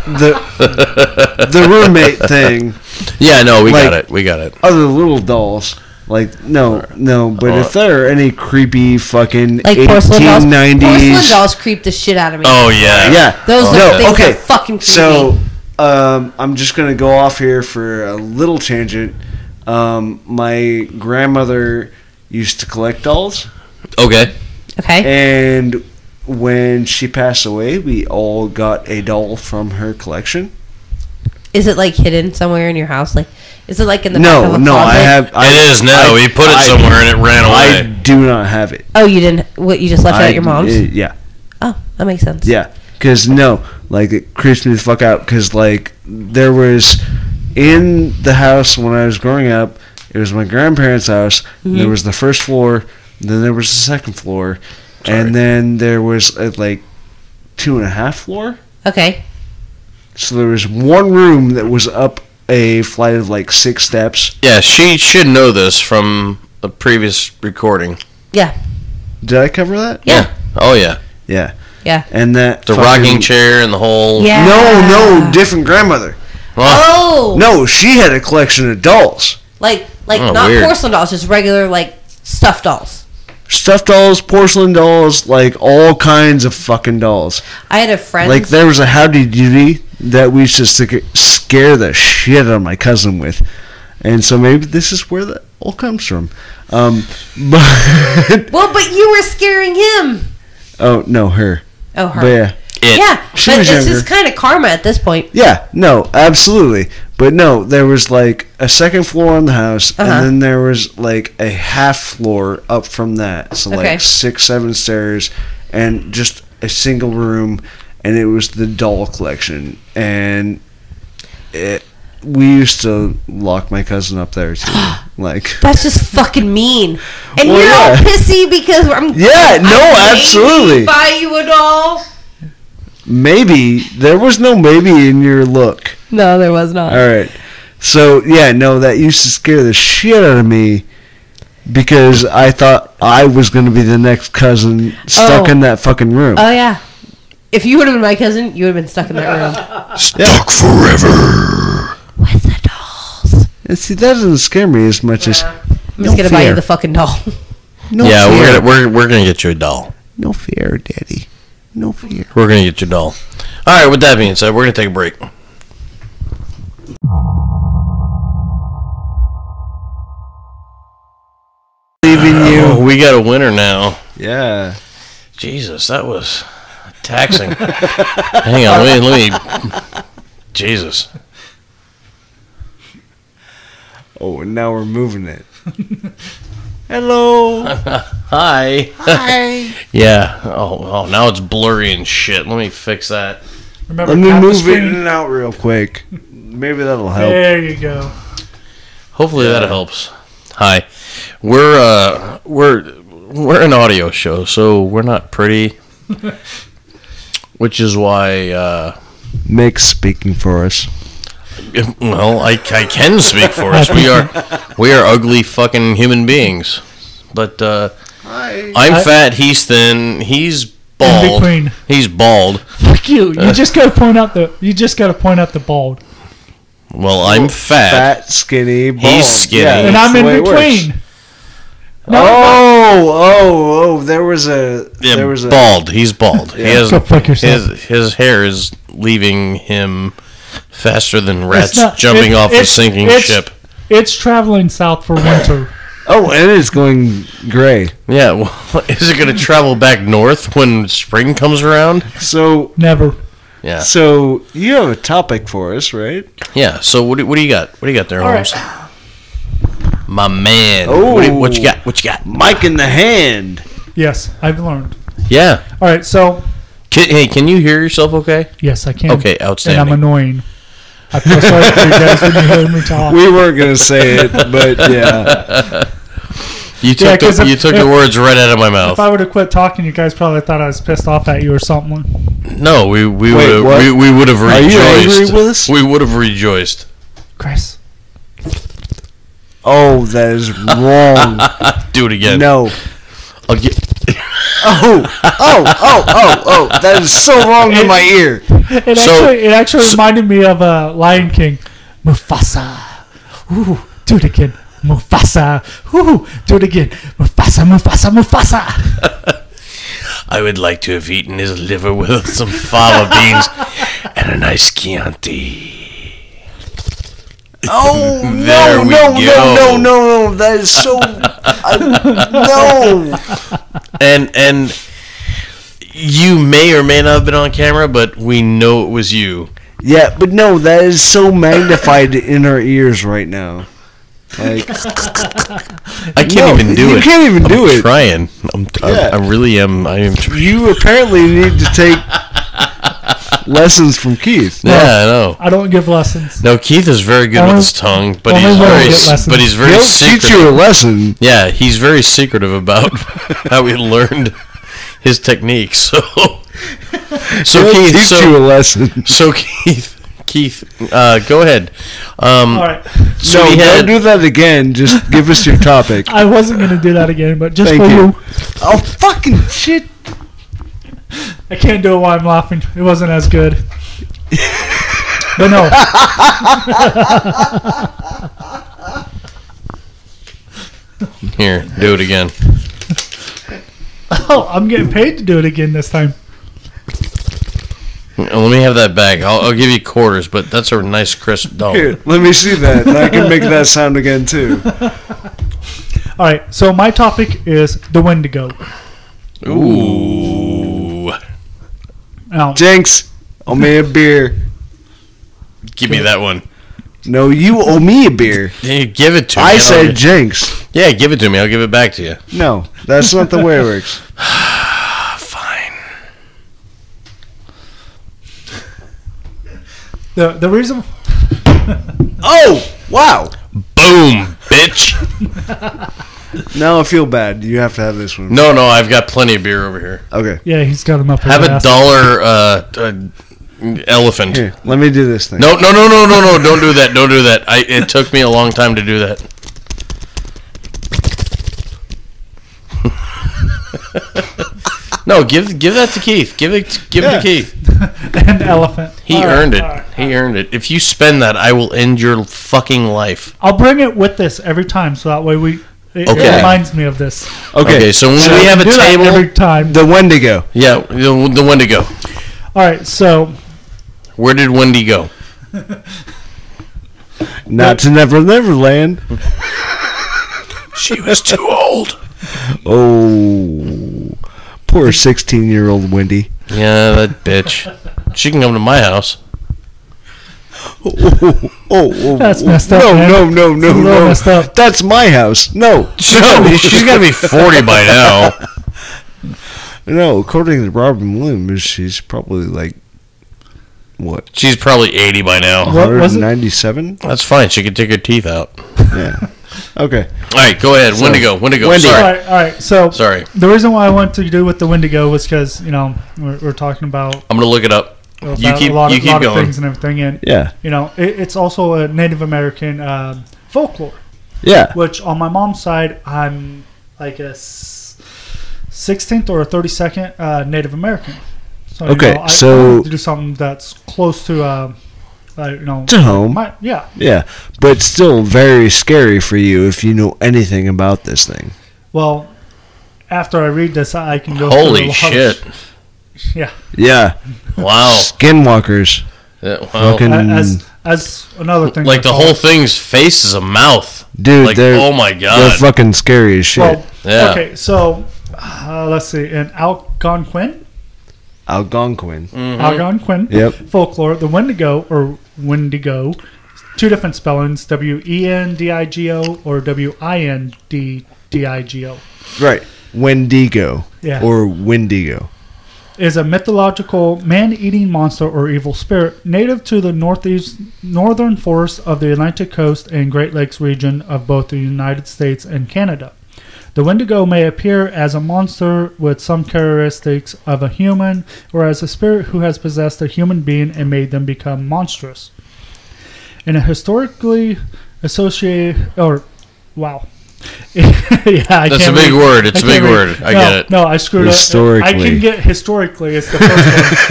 the roommate thing. Yeah, no, we Like- got it. We got it. Other little dolls. Like no. But if there are any creepy fucking like porcelain dolls. 1890s, Porcelain dolls creep the shit out of me. Oh, yeah. yeah, Those no, things okay. are fucking creepy. So, I'm just gonna go off here for a little tangent. My grandmother used to collect dolls, Okay. okay. and when she passed away, we all got a doll from her collection. Is it like hidden somewhere in your house? Like, is it like in the back No, of a no, closet? I have. It is now. We put it somewhere and it ran I away. do not have it. Oh, you didn't. What you just left it I- at your mom's? yeah. Oh, that makes sense. Yeah, because no, like it creeps me the fuck out. Because like there was in the house when I was growing up, it was my grandparents' house. Mm-hmm. There was the first floor, then there was the second floor, and then there was a, like 2.5 floor. Okay. So there was one room that was up a flight of like 6 steps. Yeah, she should know this from a previous recording. Yeah. Did I cover that? Yeah. Oh, yeah. Yeah. Yeah. And that The fucking- rocking chair and the whole... Yeah. No, different grandmother. Well, Oh. No, she had a collection of dolls. Like Oh, not weird. porcelain dolls, just regular like stuffed dolls. Stuffed dolls, porcelain dolls, like all kinds of fucking dolls. I had a friend. Like there was a Howdy Doody that we used to scare the shit out of my cousin with, and so maybe this is where that all comes from. But well, but you were scaring him. oh no, her. Oh, her. But yeah, it. Yeah, She but was it's younger. just kind of karma at this point. yeah, no, absolutely. But no, there was like a second floor on the house, Uh-huh. and then there was like a half floor up from that, so Okay. like 6-7 stairs, and just a single room, and it was the doll collection, and we used to lock my cousin up there too. Like, That's just fucking mean. And Well, you're all yeah. pissy because I'm. Yeah, no, I made absolutely. you buy you a doll. maybe there was no maybe in your look. No, there was not. All right, so yeah, no, that used to scare the shit out of me because I thought I was going to be the next cousin stuck Oh. in that fucking room. Oh yeah. If you would have been my cousin, you would have been stuck in that room Stuck forever. with the dolls. And see, that doesn't scare me as much as I'm just gonna buy you the fucking doll. no Yeah, fear. we're gonna get you a doll. No fear, Daddy. No fear. We're gonna get you a doll. All right. With that being said, we're gonna take a break. Leaving you. We got a winner now. Yeah. Jesus, that was taxing. Hang on, let me. Jesus. Oh, and now we're moving it. Hello. Hi. Hi. Yeah. Oh, now it's blurry and shit. Let me fix that. Remember, Let me tap the move it screen. in and out real quick. Maybe that'll help. There you go. Hopefully that helps. Hi. We're an audio show, so we're not pretty. Which is why Mick's speaking for us. well, I can speak for us. We are ugly fucking human beings. But I'm fat, he's thin, he's bald. between. He's bald. Fuck you. You just gotta point out the bald. Well, I'm fat. Fat, skinny, bald. He's skinny. Yeah, And that's I'm the in way it works. between. There was a. Yeah, There was a. bald. He's bald. He has, Go fuck yourself. his hair is leaving him faster than rats It's not- jumping off a it's- sinking it's- ship. It's traveling south for winter. Oh, and it's going gray. Yeah, well, is it going to travel back north when spring comes around? So, Never. Yeah. so you have a topic for us, right? Yeah, so what do you got? What do you got there, All Holmes? My man. Oh. What you got? What you got? Mic in the hand. Yes, I've learned. Yeah. All right, so Can you hear yourself okay? yes, I can. Okay, And outstanding. I'm annoying. I feel sorry for you guys when you hear me talk. We weren't gonna say it, but yeah. You took, Yeah, 'cause the, if- you took the if- words right out of my If mouth. I would have quit talking, you guys probably thought I was pissed off at you or something. No, we Wait, would what? we would have Are you rejoiced. angry with us? We would have rejoiced. Chris. Oh, that is wrong. Do it again. No. I'll get. Oh, that is so wrong in my ear. It actually reminded me of Lion King. Mufasa. Ooh, do it again. Mufasa. Ooh, do it again. Mufasa, Mufasa, Mufasa. I would like to have eaten his liver with some fava beans and a nice Chianti. Oh, There we go. no. That is so. No. And you may or may not have been on camera, but we know it was you. Yeah, but no, that is so magnified in our ears right now. Like, I can't even do you it. can't even I'm do it. trying. Yeah. I really am. I am. You apparently need to take lessons from Keith. Yeah, I know. I don't give lessons. No, Keith is very good Only- with his tongue, but only he's when I very, get lessons. but he's very He'll secretive. teach you a lesson. Yeah, he's very secretive about how he learned his techniques. So He'll Keith, teach you a lesson. so Keith, go ahead. All right. So No, we don't had, do that again. Just give us your topic. I wasn't going to do that again, but just Thank for you. you. Oh, fucking shit. I can't do it while I'm laughing. It wasn't as good. But no. here, do it again. Oh, I'm getting paid to do it again this time. Let me have that back. I'll give you quarters, but that's a nice crisp dollar. Here, let me see that. And I can make that sound again, too. All right. So my topic is the Wendigo. Ooh, Now, Jinx, owe me a beer. give me that one. No, you owe me a beer. Yeah, give it to me. I and I'll said get- Jinx. yeah, give it to me. I'll give it back to you. No, that's not the way it works. Fine. the reason Oh, wow. Boom, bitch. Now I feel bad. You have to have this one. No, I've got plenty of beer over here. Okay. yeah, he's got him up his Have a ass. dollar elephant. Here, let me do this thing. No, don't do that. Don't do that. It took me a long time to do that. No, give that to Keith. Give it to Keith. An elephant. He All right, earned it. all right. He earned it. If you spend that, I will end your fucking life. I'll bring it with this every time, so that way it Okay. reminds me of this. Okay, so when so we have a Do that table, every time. The Wendigo. yeah, the Wendy go. All right, so Where did Wendy go? Not to Neverland. She was too old. Oh. Poor 16-year-old Wendy. Yeah, that bitch. She can come to my house. Oh, That's messed up, No, man. no, no, It's a little no. messed up. That's my house. No. She's got to be 40 by now. No, according to Robin Williams, she's probably like, what, She's probably 80 by now. What was it? 197? That's fine. She can take her teeth out. Yeah. Okay. All right, go ahead. Wendigo. Wendy. All Sorry. right. So Sorry. the reason why I wanted to do with the Wendigo was because we're talking about I'm going to look it up. You keep a lot of going. things and everything, and Yeah. it's also a Native American folklore. Yeah. Which on my mom's side, I'm like a 16th or a 32nd Native American. So, Okay, I so- wanted to do something that's close to, To home. Yeah. Yeah. But still very scary for you if you know anything about this thing. Well, after I read this, I can go. Holy through a lot shit. Yeah. Yeah. Wow. Skinwalkers. Wow. Fucking- As another thing. Like the whole thing's face is a mouth. Dude, Like, they're, oh my they're God. fucking scary as shit. Well, Yeah. okay, so let's see. In Algonquin, Algonquin. Algonquin Yep. folklore, the Wendigo or Wendigo, two different spellings: Wendigo or Windigo. Right. Wendigo. Yeah. Or Wendigo. Is a mythological man-eating monster or evil spirit native to the northern forests of the Atlantic coast and Great Lakes region of both the United States and Canada. The Wendigo may appear as a monster with some characteristics of a human, or as a spirit who has possessed a human being and made them become monstrous. In a historically associated, yeah, That's a big word. It's a big word. I get it. No, I screwed up. I Historically. can get historically. It's the first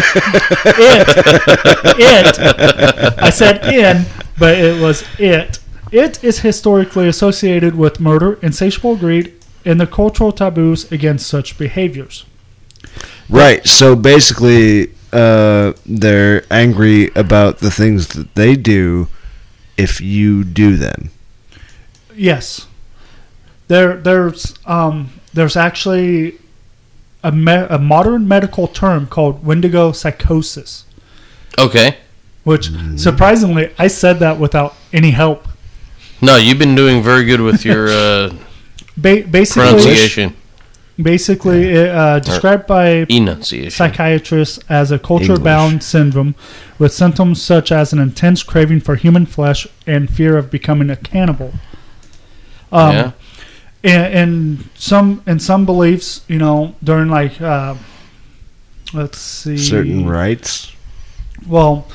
one. It. I said in, but it was it. It is historically associated with murder, insatiable greed, and the cultural taboos against such behaviors. Right. So basically, they're angry about the things that they do if you do them. Yes. There's actually a modern medical term called Wendigo psychosis, Okay. which surprisingly I said that without any help. No, you've been doing very good with your pronunciation. Basically, described by Enunciation. psychiatrists as a culture-bound syndrome with symptoms such as an intense craving for human flesh and fear of becoming a cannibal. Yeah. And some beliefs, during like let's see, Certain rights. well,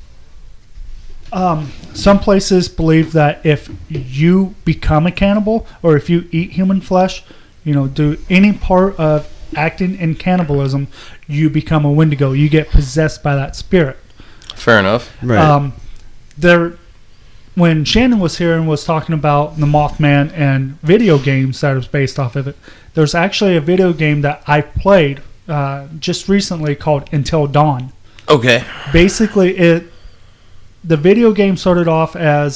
some places believe that if you become a cannibal or if you eat human flesh, do any part of acting in cannibalism, you become a Wendigo. You get possessed by that spirit. Fair enough. Right. When Shannon was here and was talking about the Mothman and video games that is based off of it, there's actually a video game that I played just recently called Until Dawn. Okay. Basically, the video game started off as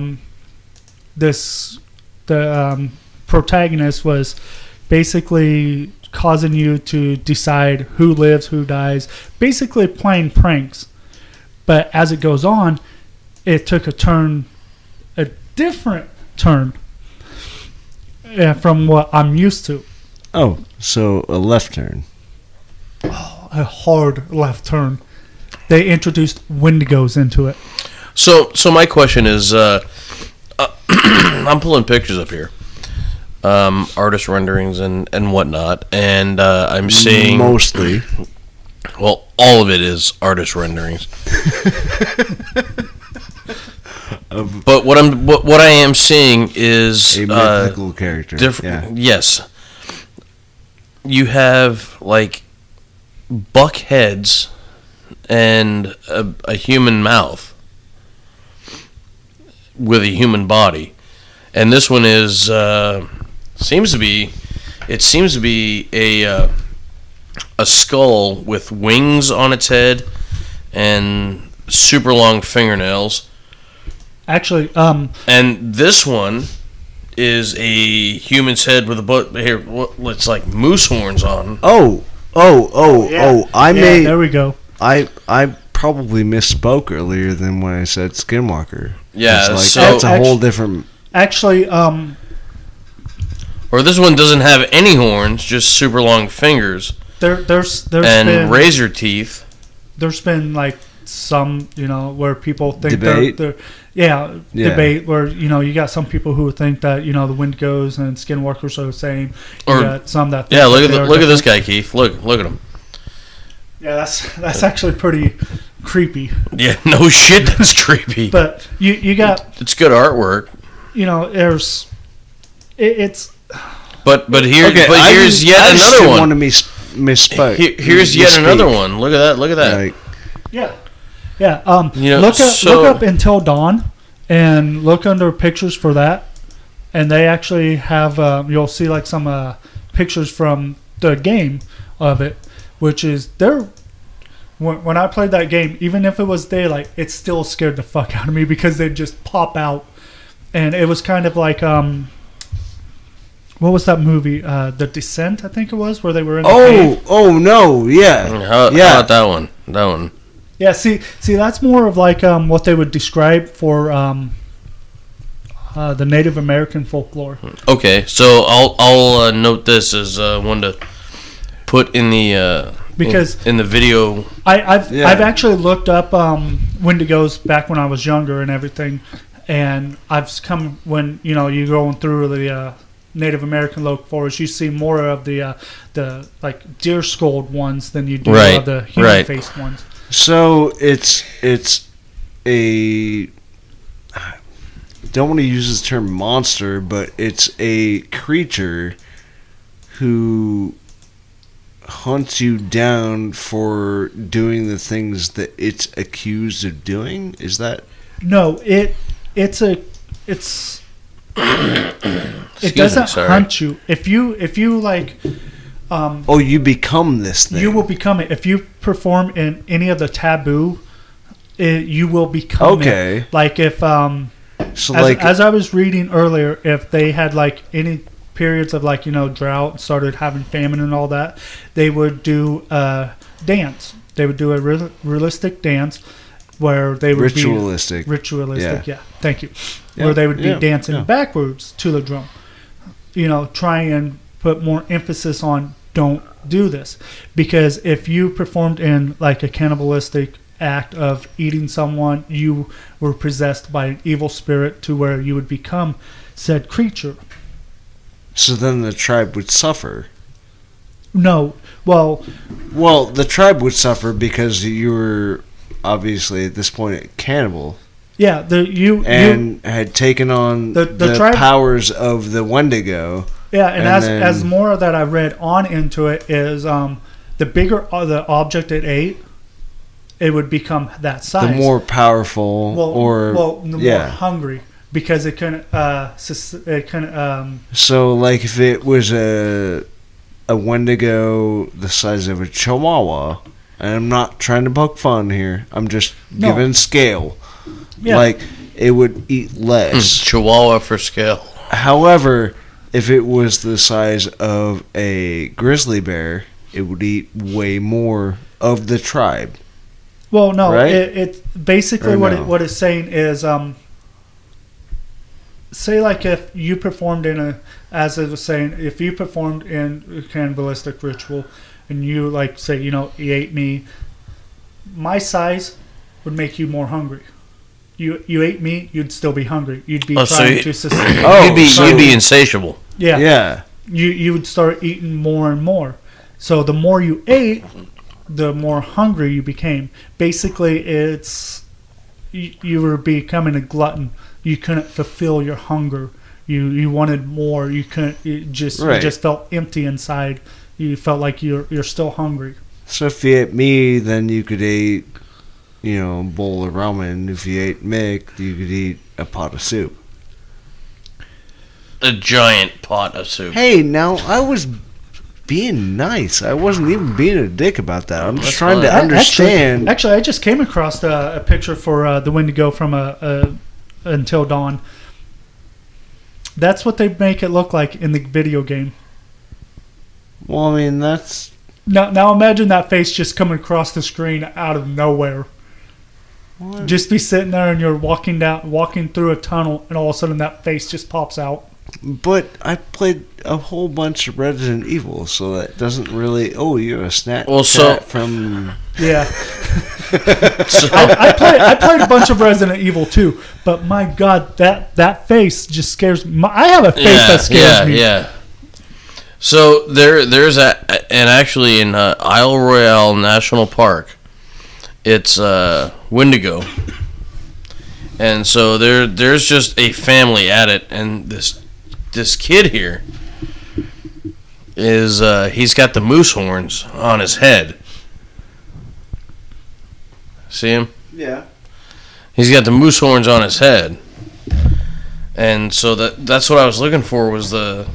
the protagonist was basically causing you to decide who lives, who dies, basically playing pranks. But as it goes on, it took a different turn from what I'm used to. Oh, so a left turn. A hard left turn. They introduced Wendigos into it. So my question is, I'm pulling pictures up here, artist renderings and whatnot, and I'm seeing Mostly. well, all of it is artist renderings. But what I am seeing is A mythical character. different. Yes, you have like buck heads and a human mouth with a human body, and this one is seems to be a skull with wings on its head and super long fingernails. Actually, And this one is a human's head with a butt here. It's like moose horns on. Oh, There we go. I probably misspoke earlier than when I said Skinwalker. Yeah, It's so that's a whole different. Actually, or this one doesn't have any horns, just super long fingers there's and been razor teeth. there's been like some, where people think Debate? they're Yeah. debate where you got some people who think that the Wendigos and Skinwalkers are the same. You Or- got some that Yeah, think look that at this different. guy, Keith. Look at him. Yeah, that's actually pretty creepy. Yeah, no shit, that's creepy. But you got It's good artwork. there's it's But I here's just- yet I just another didn't one. want to misspoke. Here's yet Misspeak. another one. Look at that. Look at that. Like, yeah. Look up Until Dawn and look under pictures for that, and they actually have you'll see like some pictures from the game of it, which is when I played that game, even if it was daylight, it still scared the fuck out of me because they'd just pop out, and it was kind of like what was that movie? The Descent, I think it was, where they were in the cave. oh no, yeah, How about that one? That one. Yeah, see, that's more of like what they would describe for the Native American folklore. Okay, so I'll note this as one to put in the Because in the video. I've actually looked up Wendigos back when I was younger and everything, and I've come when you're going through the Native American local forest, you see more of the like deer skulled ones than you do Right, of the human right. faced ones. So it's a. I don't want to use this term monster, but it's a creature who hunts you down for doing the things that it's accused of doing. Is that? No, it doesn't hunt you. If you like, Oh, you become this thing. you will become it. If you perform in any of the taboo, you will become Okay. it. Like if So as I was reading earlier, if they had like any periods of like drought and started having famine and all that, they would do a dance. They would do a realistic dance where they would ritualistic. be ritualistic. Yeah, thank you. Yeah, Where they would be yeah, dancing yeah. backwards to the drum. Trying and put more emphasis on don't do this, because if you performed in like a cannibalistic act of eating someone, you were possessed by an evil spirit to where you would become said creature. So then the tribe would suffer. No, well, The tribe would suffer because you were obviously at this point a cannibal yeah, and had taken on The the tribe- powers of the Wendigo. yeah, and and as then- more that I read on into it is the bigger the object it ate, it would become that size. The more powerful, the more hungry, because it couldn't So, like, if it was a Wendigo the size of a Chihuahua, and I'm not trying to poke fun here, I'm just No. giving scale. yeah, Like, it would eat less. Chihuahua for scale. However, if it was the size of a grizzly bear, it would eat way more of the tribe. well, no, right? it basically Or what no? what it's saying is say like if you performed as it was saying, if you performed in a cannibalistic ritual and you like say you ate me, my size would make you more hungry. You ate me, you'd still be hungry. You'd be trying to sustain. You'd be insatiable. Yeah, Yeah. you would start eating more and more. So the more you ate, the more hungry you became. Basically, it's you were becoming a glutton. You couldn't fulfill your hunger. You wanted more. You couldn't. You just felt empty inside. You felt like you're still hungry. So if you ate me, then you could eat, a bowl of ramen. If you ate Mick, you could eat a pot of soup. A giant pot of soup. Hey, now I was being nice. I wasn't even being a dick about that. I'm just That's trying to fine. understand. Actually, I just came across a picture for the Wendigo from Until Dawn. That's what they make it look like in the video game. Well, I mean, that's Now imagine that face just coming across the screen out of nowhere. What? Just be sitting there and you're walking through a tunnel, and all of a sudden that face just pops out. But I played a whole bunch of Resident Evil, so that doesn't really. Oh, you're a snap from. Yeah. So, I played a bunch of Resident Evil too, but my God, that face just scares me. I have a face that scares me. Yeah. So there's and actually in Isle Royale National Park, it's Wendigo, and so there's just a family at it, and this kid here is he's got the moose horns on his head. See him? Yeah. He's got the moose horns on his head, and so that's what I was looking for was the.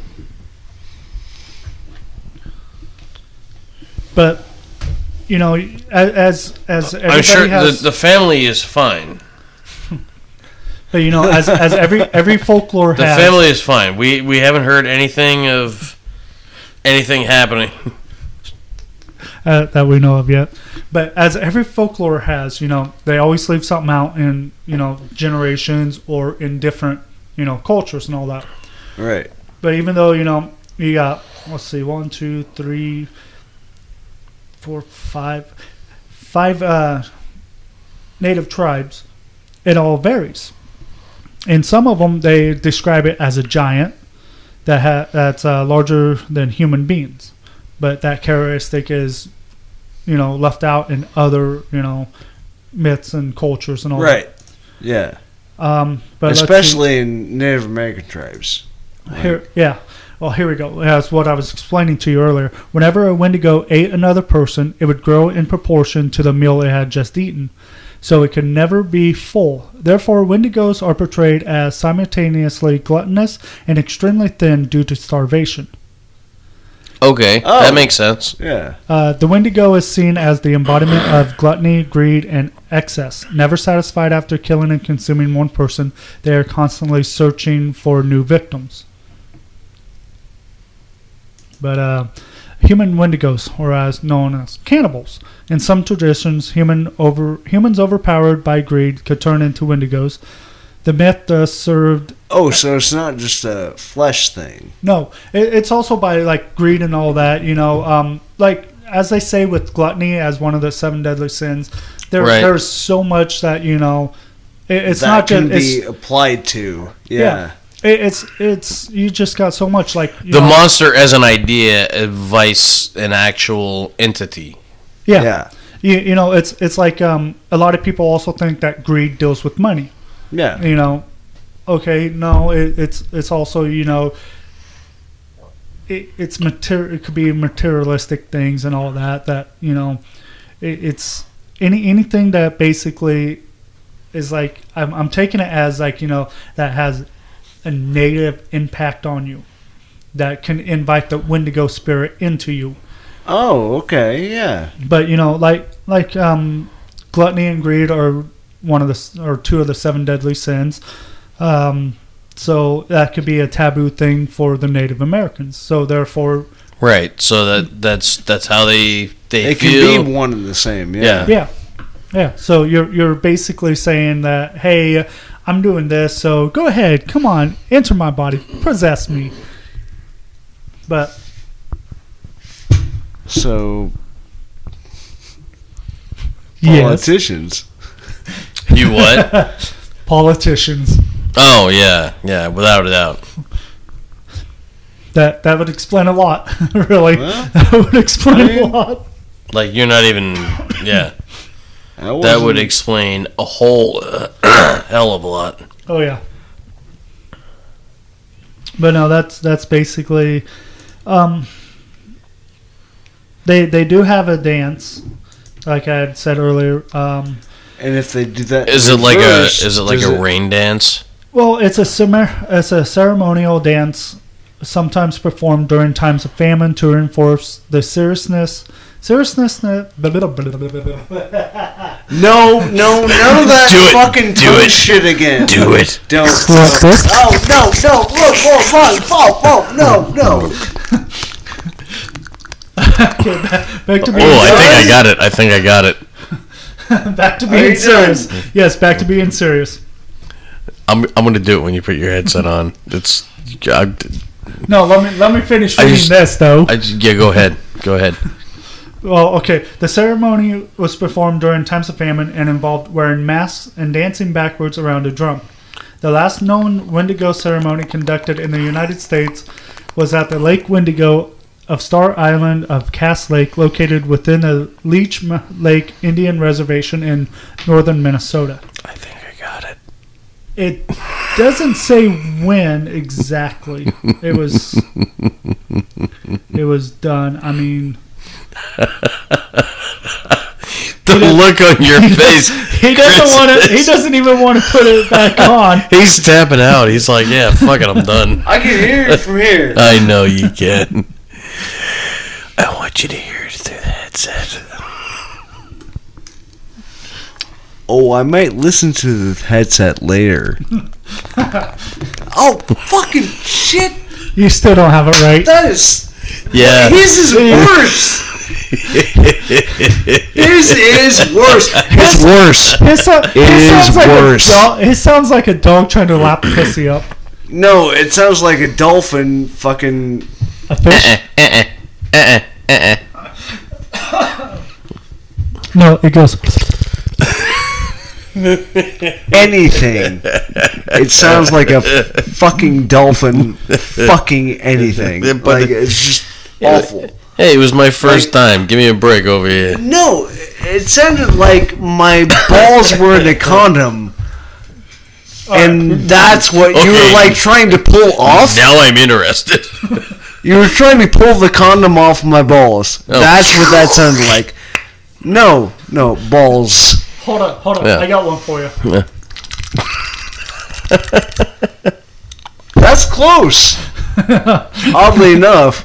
But you know, as everybody I'm sure has, the family is fine. but you know, as every folklore The has, family is fine. We haven't heard anything of anything happening. that we know of yet. But as every folklore has, you know, they always leave something out in, you know, generations or in different, you know, cultures and all that. Right. But even though, you know, you got, let's see, 1, 2, 3, 4, 5 native tribes, it all varies. In some of them, they describe it as a giant that's larger than human beings. But that characteristic is, you know, left out in other, you know, myths and cultures and all right. that. Yeah. But especially in Native American tribes. Here, yeah. Well, here we go. That's what I was explaining to you earlier. Whenever a Wendigo ate another person, it would grow in proportion to the meal it had just eaten. So it could never be full. Therefore, Wendigos are portrayed as simultaneously gluttonous and extremely thin due to starvation. Okay, that makes sense. Yeah. The Wendigo is seen as the embodiment of gluttony, greed, and excess. Never satisfied after killing and consuming one person, they are constantly searching for new victims. But human Wendigos, or as known as cannibals. In some traditions, humans overpowered by greed could turn into Wendigos. The myth thus served... Oh, so it's not just a flesh thing. No, it's also by like greed and all that, you know. Like, as they say with gluttony as one of the 7 deadly sins, there's so much that, you know, it's that not just... can be applied to. Yeah. It's you just got so much like... The monster as an idea, a vice, an actual entity. Yeah. You know, it's like a lot of people also think that greed deals with money. Yeah. You know, okay, no, it's also, you know, it's material. It could be materialistic things and all that, you know, it's anything that basically is like, I'm taking it as like, you know, that has a negative impact on you, that can invite the Wendigo spirit into you. Oh, okay, yeah. But, you know, like gluttony and greed are two of the 7 deadly sins. So that could be a taboo thing for the Native Americans. So therefore, right. So that's how they It feel. can be one and the same. Yeah. Yeah. So you're basically saying that, hey, I'm doing this, so go ahead, come on, enter my body, possess me. But so Yes. politicians. You what? Politicians. Oh yeah, without a doubt. That would explain a lot, really. Well, that would explain a lot. Like you're not even. Yeah. That would explain a whole hell of a lot. Oh yeah. But no, that's basically. They do have a dance, like I had said earlier. And if they do that, Is it like a rain dance? Well, it's a ceremonial dance, sometimes performed during times of famine to reinforce the seriousness. No, none of that fucking tongue shit again. Do it. Don't. This? Oh, no, look, no. back to being I think I got it. back to being serious. Yes, back to being serious. I'm going to do it when you put your headset on. No, let me finish reading this though. Go ahead. Go ahead. Well, okay. The ceremony was performed during times of famine and involved wearing masks and dancing backwards around a drum. The last known Wendigo ceremony conducted in the United States was at the Lake Wendigo of Star Island of Cass Lake, located within the Leech Lake Indian Reservation in northern Minnesota. I think I got it. It doesn't say when exactly it was done. I mean, the look on your face. He doesn't want to. He doesn't even want to put it back on. He's tapping out. He's like, "Yeah, fuck it, I'm done." I can hear it from here. I know you can. I want you to hear it through the headset. Oh, I might listen to the headset later. Oh, fucking shit! You still don't have it right. That is... Yeah. His is worse! His is worse! It's worse! It sounds like a dog trying to lap pussy up. No, it sounds like a dolphin fucking... A fish? No, it goes... Anything. It sounds like a fucking dolphin fucking anything. Like, it's just awful. Hey, it was my first time. Give me a break over here. No, it sounded like my balls were in a condom. And that's what you were like trying to pull off? Now I'm interested. You were trying to pull the condom off my balls. Oh. That's what that sounded like. No, balls. Hold on. Yeah. I got one for you. Yeah. That's close. Oddly enough.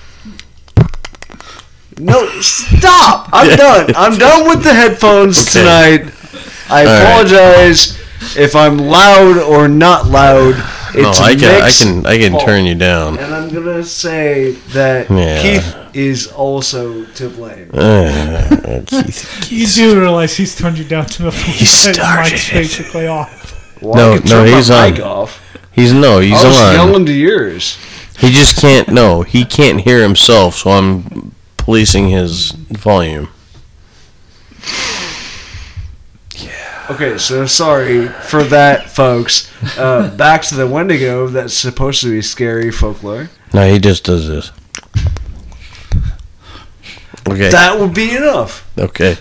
No, stop. I'm done. I'm done with the headphones tonight. I apologize if I'm loud or not loud. It's I can turn you down. And I'm going to say that Keith is also to blame. Keith. You do realize he's turned you down to the point He started mic's it. basically off. Well, No, he's on. Off. He's I was on. yelling to yours. He just can't. No, he can't hear himself. So I'm policing his volume. Okay, so sorry for that, folks. Back to the Wendigo that's supposed to be scary folklore. No, he just does this. Okay. That would be enough. Okay.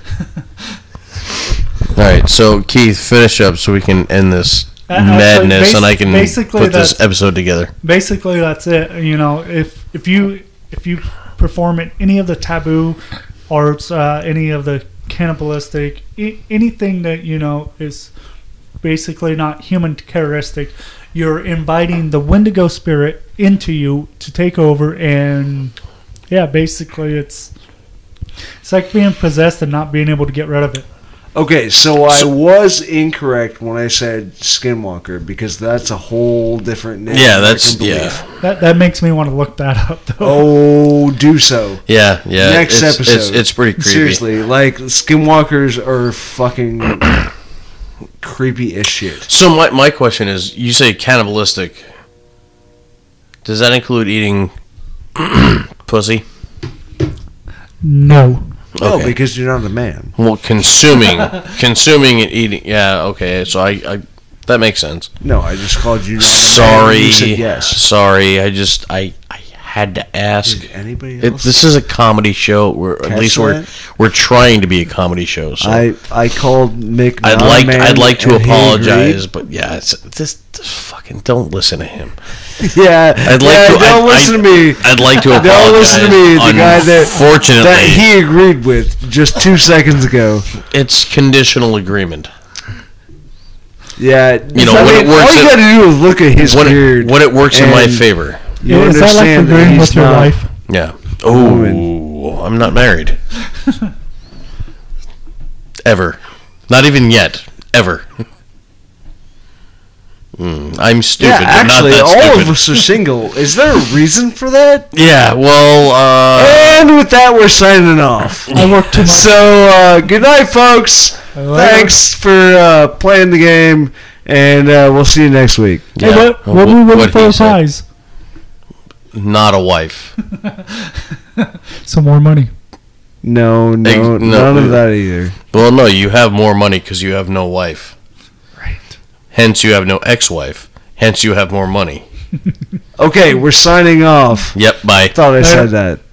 All right, so Keith, finish up so we can end this madness and I can put this episode together. Basically, that's it. You know, if you perform any of the taboo arts, any of the cannibalistic, anything that is basically not human characteristic, you're inviting the Wendigo spirit into you to take over, and basically it's like being possessed and not being able to get rid of it. Okay, so I was incorrect when I said Skinwalker, because that's a whole different name. Yeah, That makes me want to look that up, though. Oh, do so. Yeah. Next episode. It's pretty creepy. Seriously, like, Skinwalkers are fucking creepy as shit. So my question is, you say cannibalistic. Does that include eating pussy? No. No, Okay. because you're not a man. Well, consuming and eating. Yeah, okay. So I that makes sense. No, I just called you. Sorry. You said yes. Sorry. I had to ask. Did anybody else? This is a comedy show. We're trying to be a comedy show. So I called Mick. I'd like to apologize, but yeah, it's just fucking don't listen to him. Yeah, don't listen to me. I'd like to apologize. Don't listen to me, the guy that he agreed with just 2 seconds ago. It's conditional agreement. Yeah, you know, when it works, all you got to do is look at his beard. When it works in my favor. You understand that like agreeing with your wife? Yeah. Oh, I'm not married. Ever. Not even yet. Ever. I'm stupid, Yeah, but not actually, that all stupid. of us are single. Is there a reason for that? Yeah, well, And with that, we're signing off. I work too much. So, good night, folks. Thanks for playing the game, and we'll see you next week. Hey, what are we winning what'd for he a say? prize? Not a wife. Some more money. No, no. none of that either. Well, no, you have more money because you have no wife. Right. Hence, you have no ex-wife. Hence, you have more money. Okay, we're signing off. Yep, bye. Thought I said that.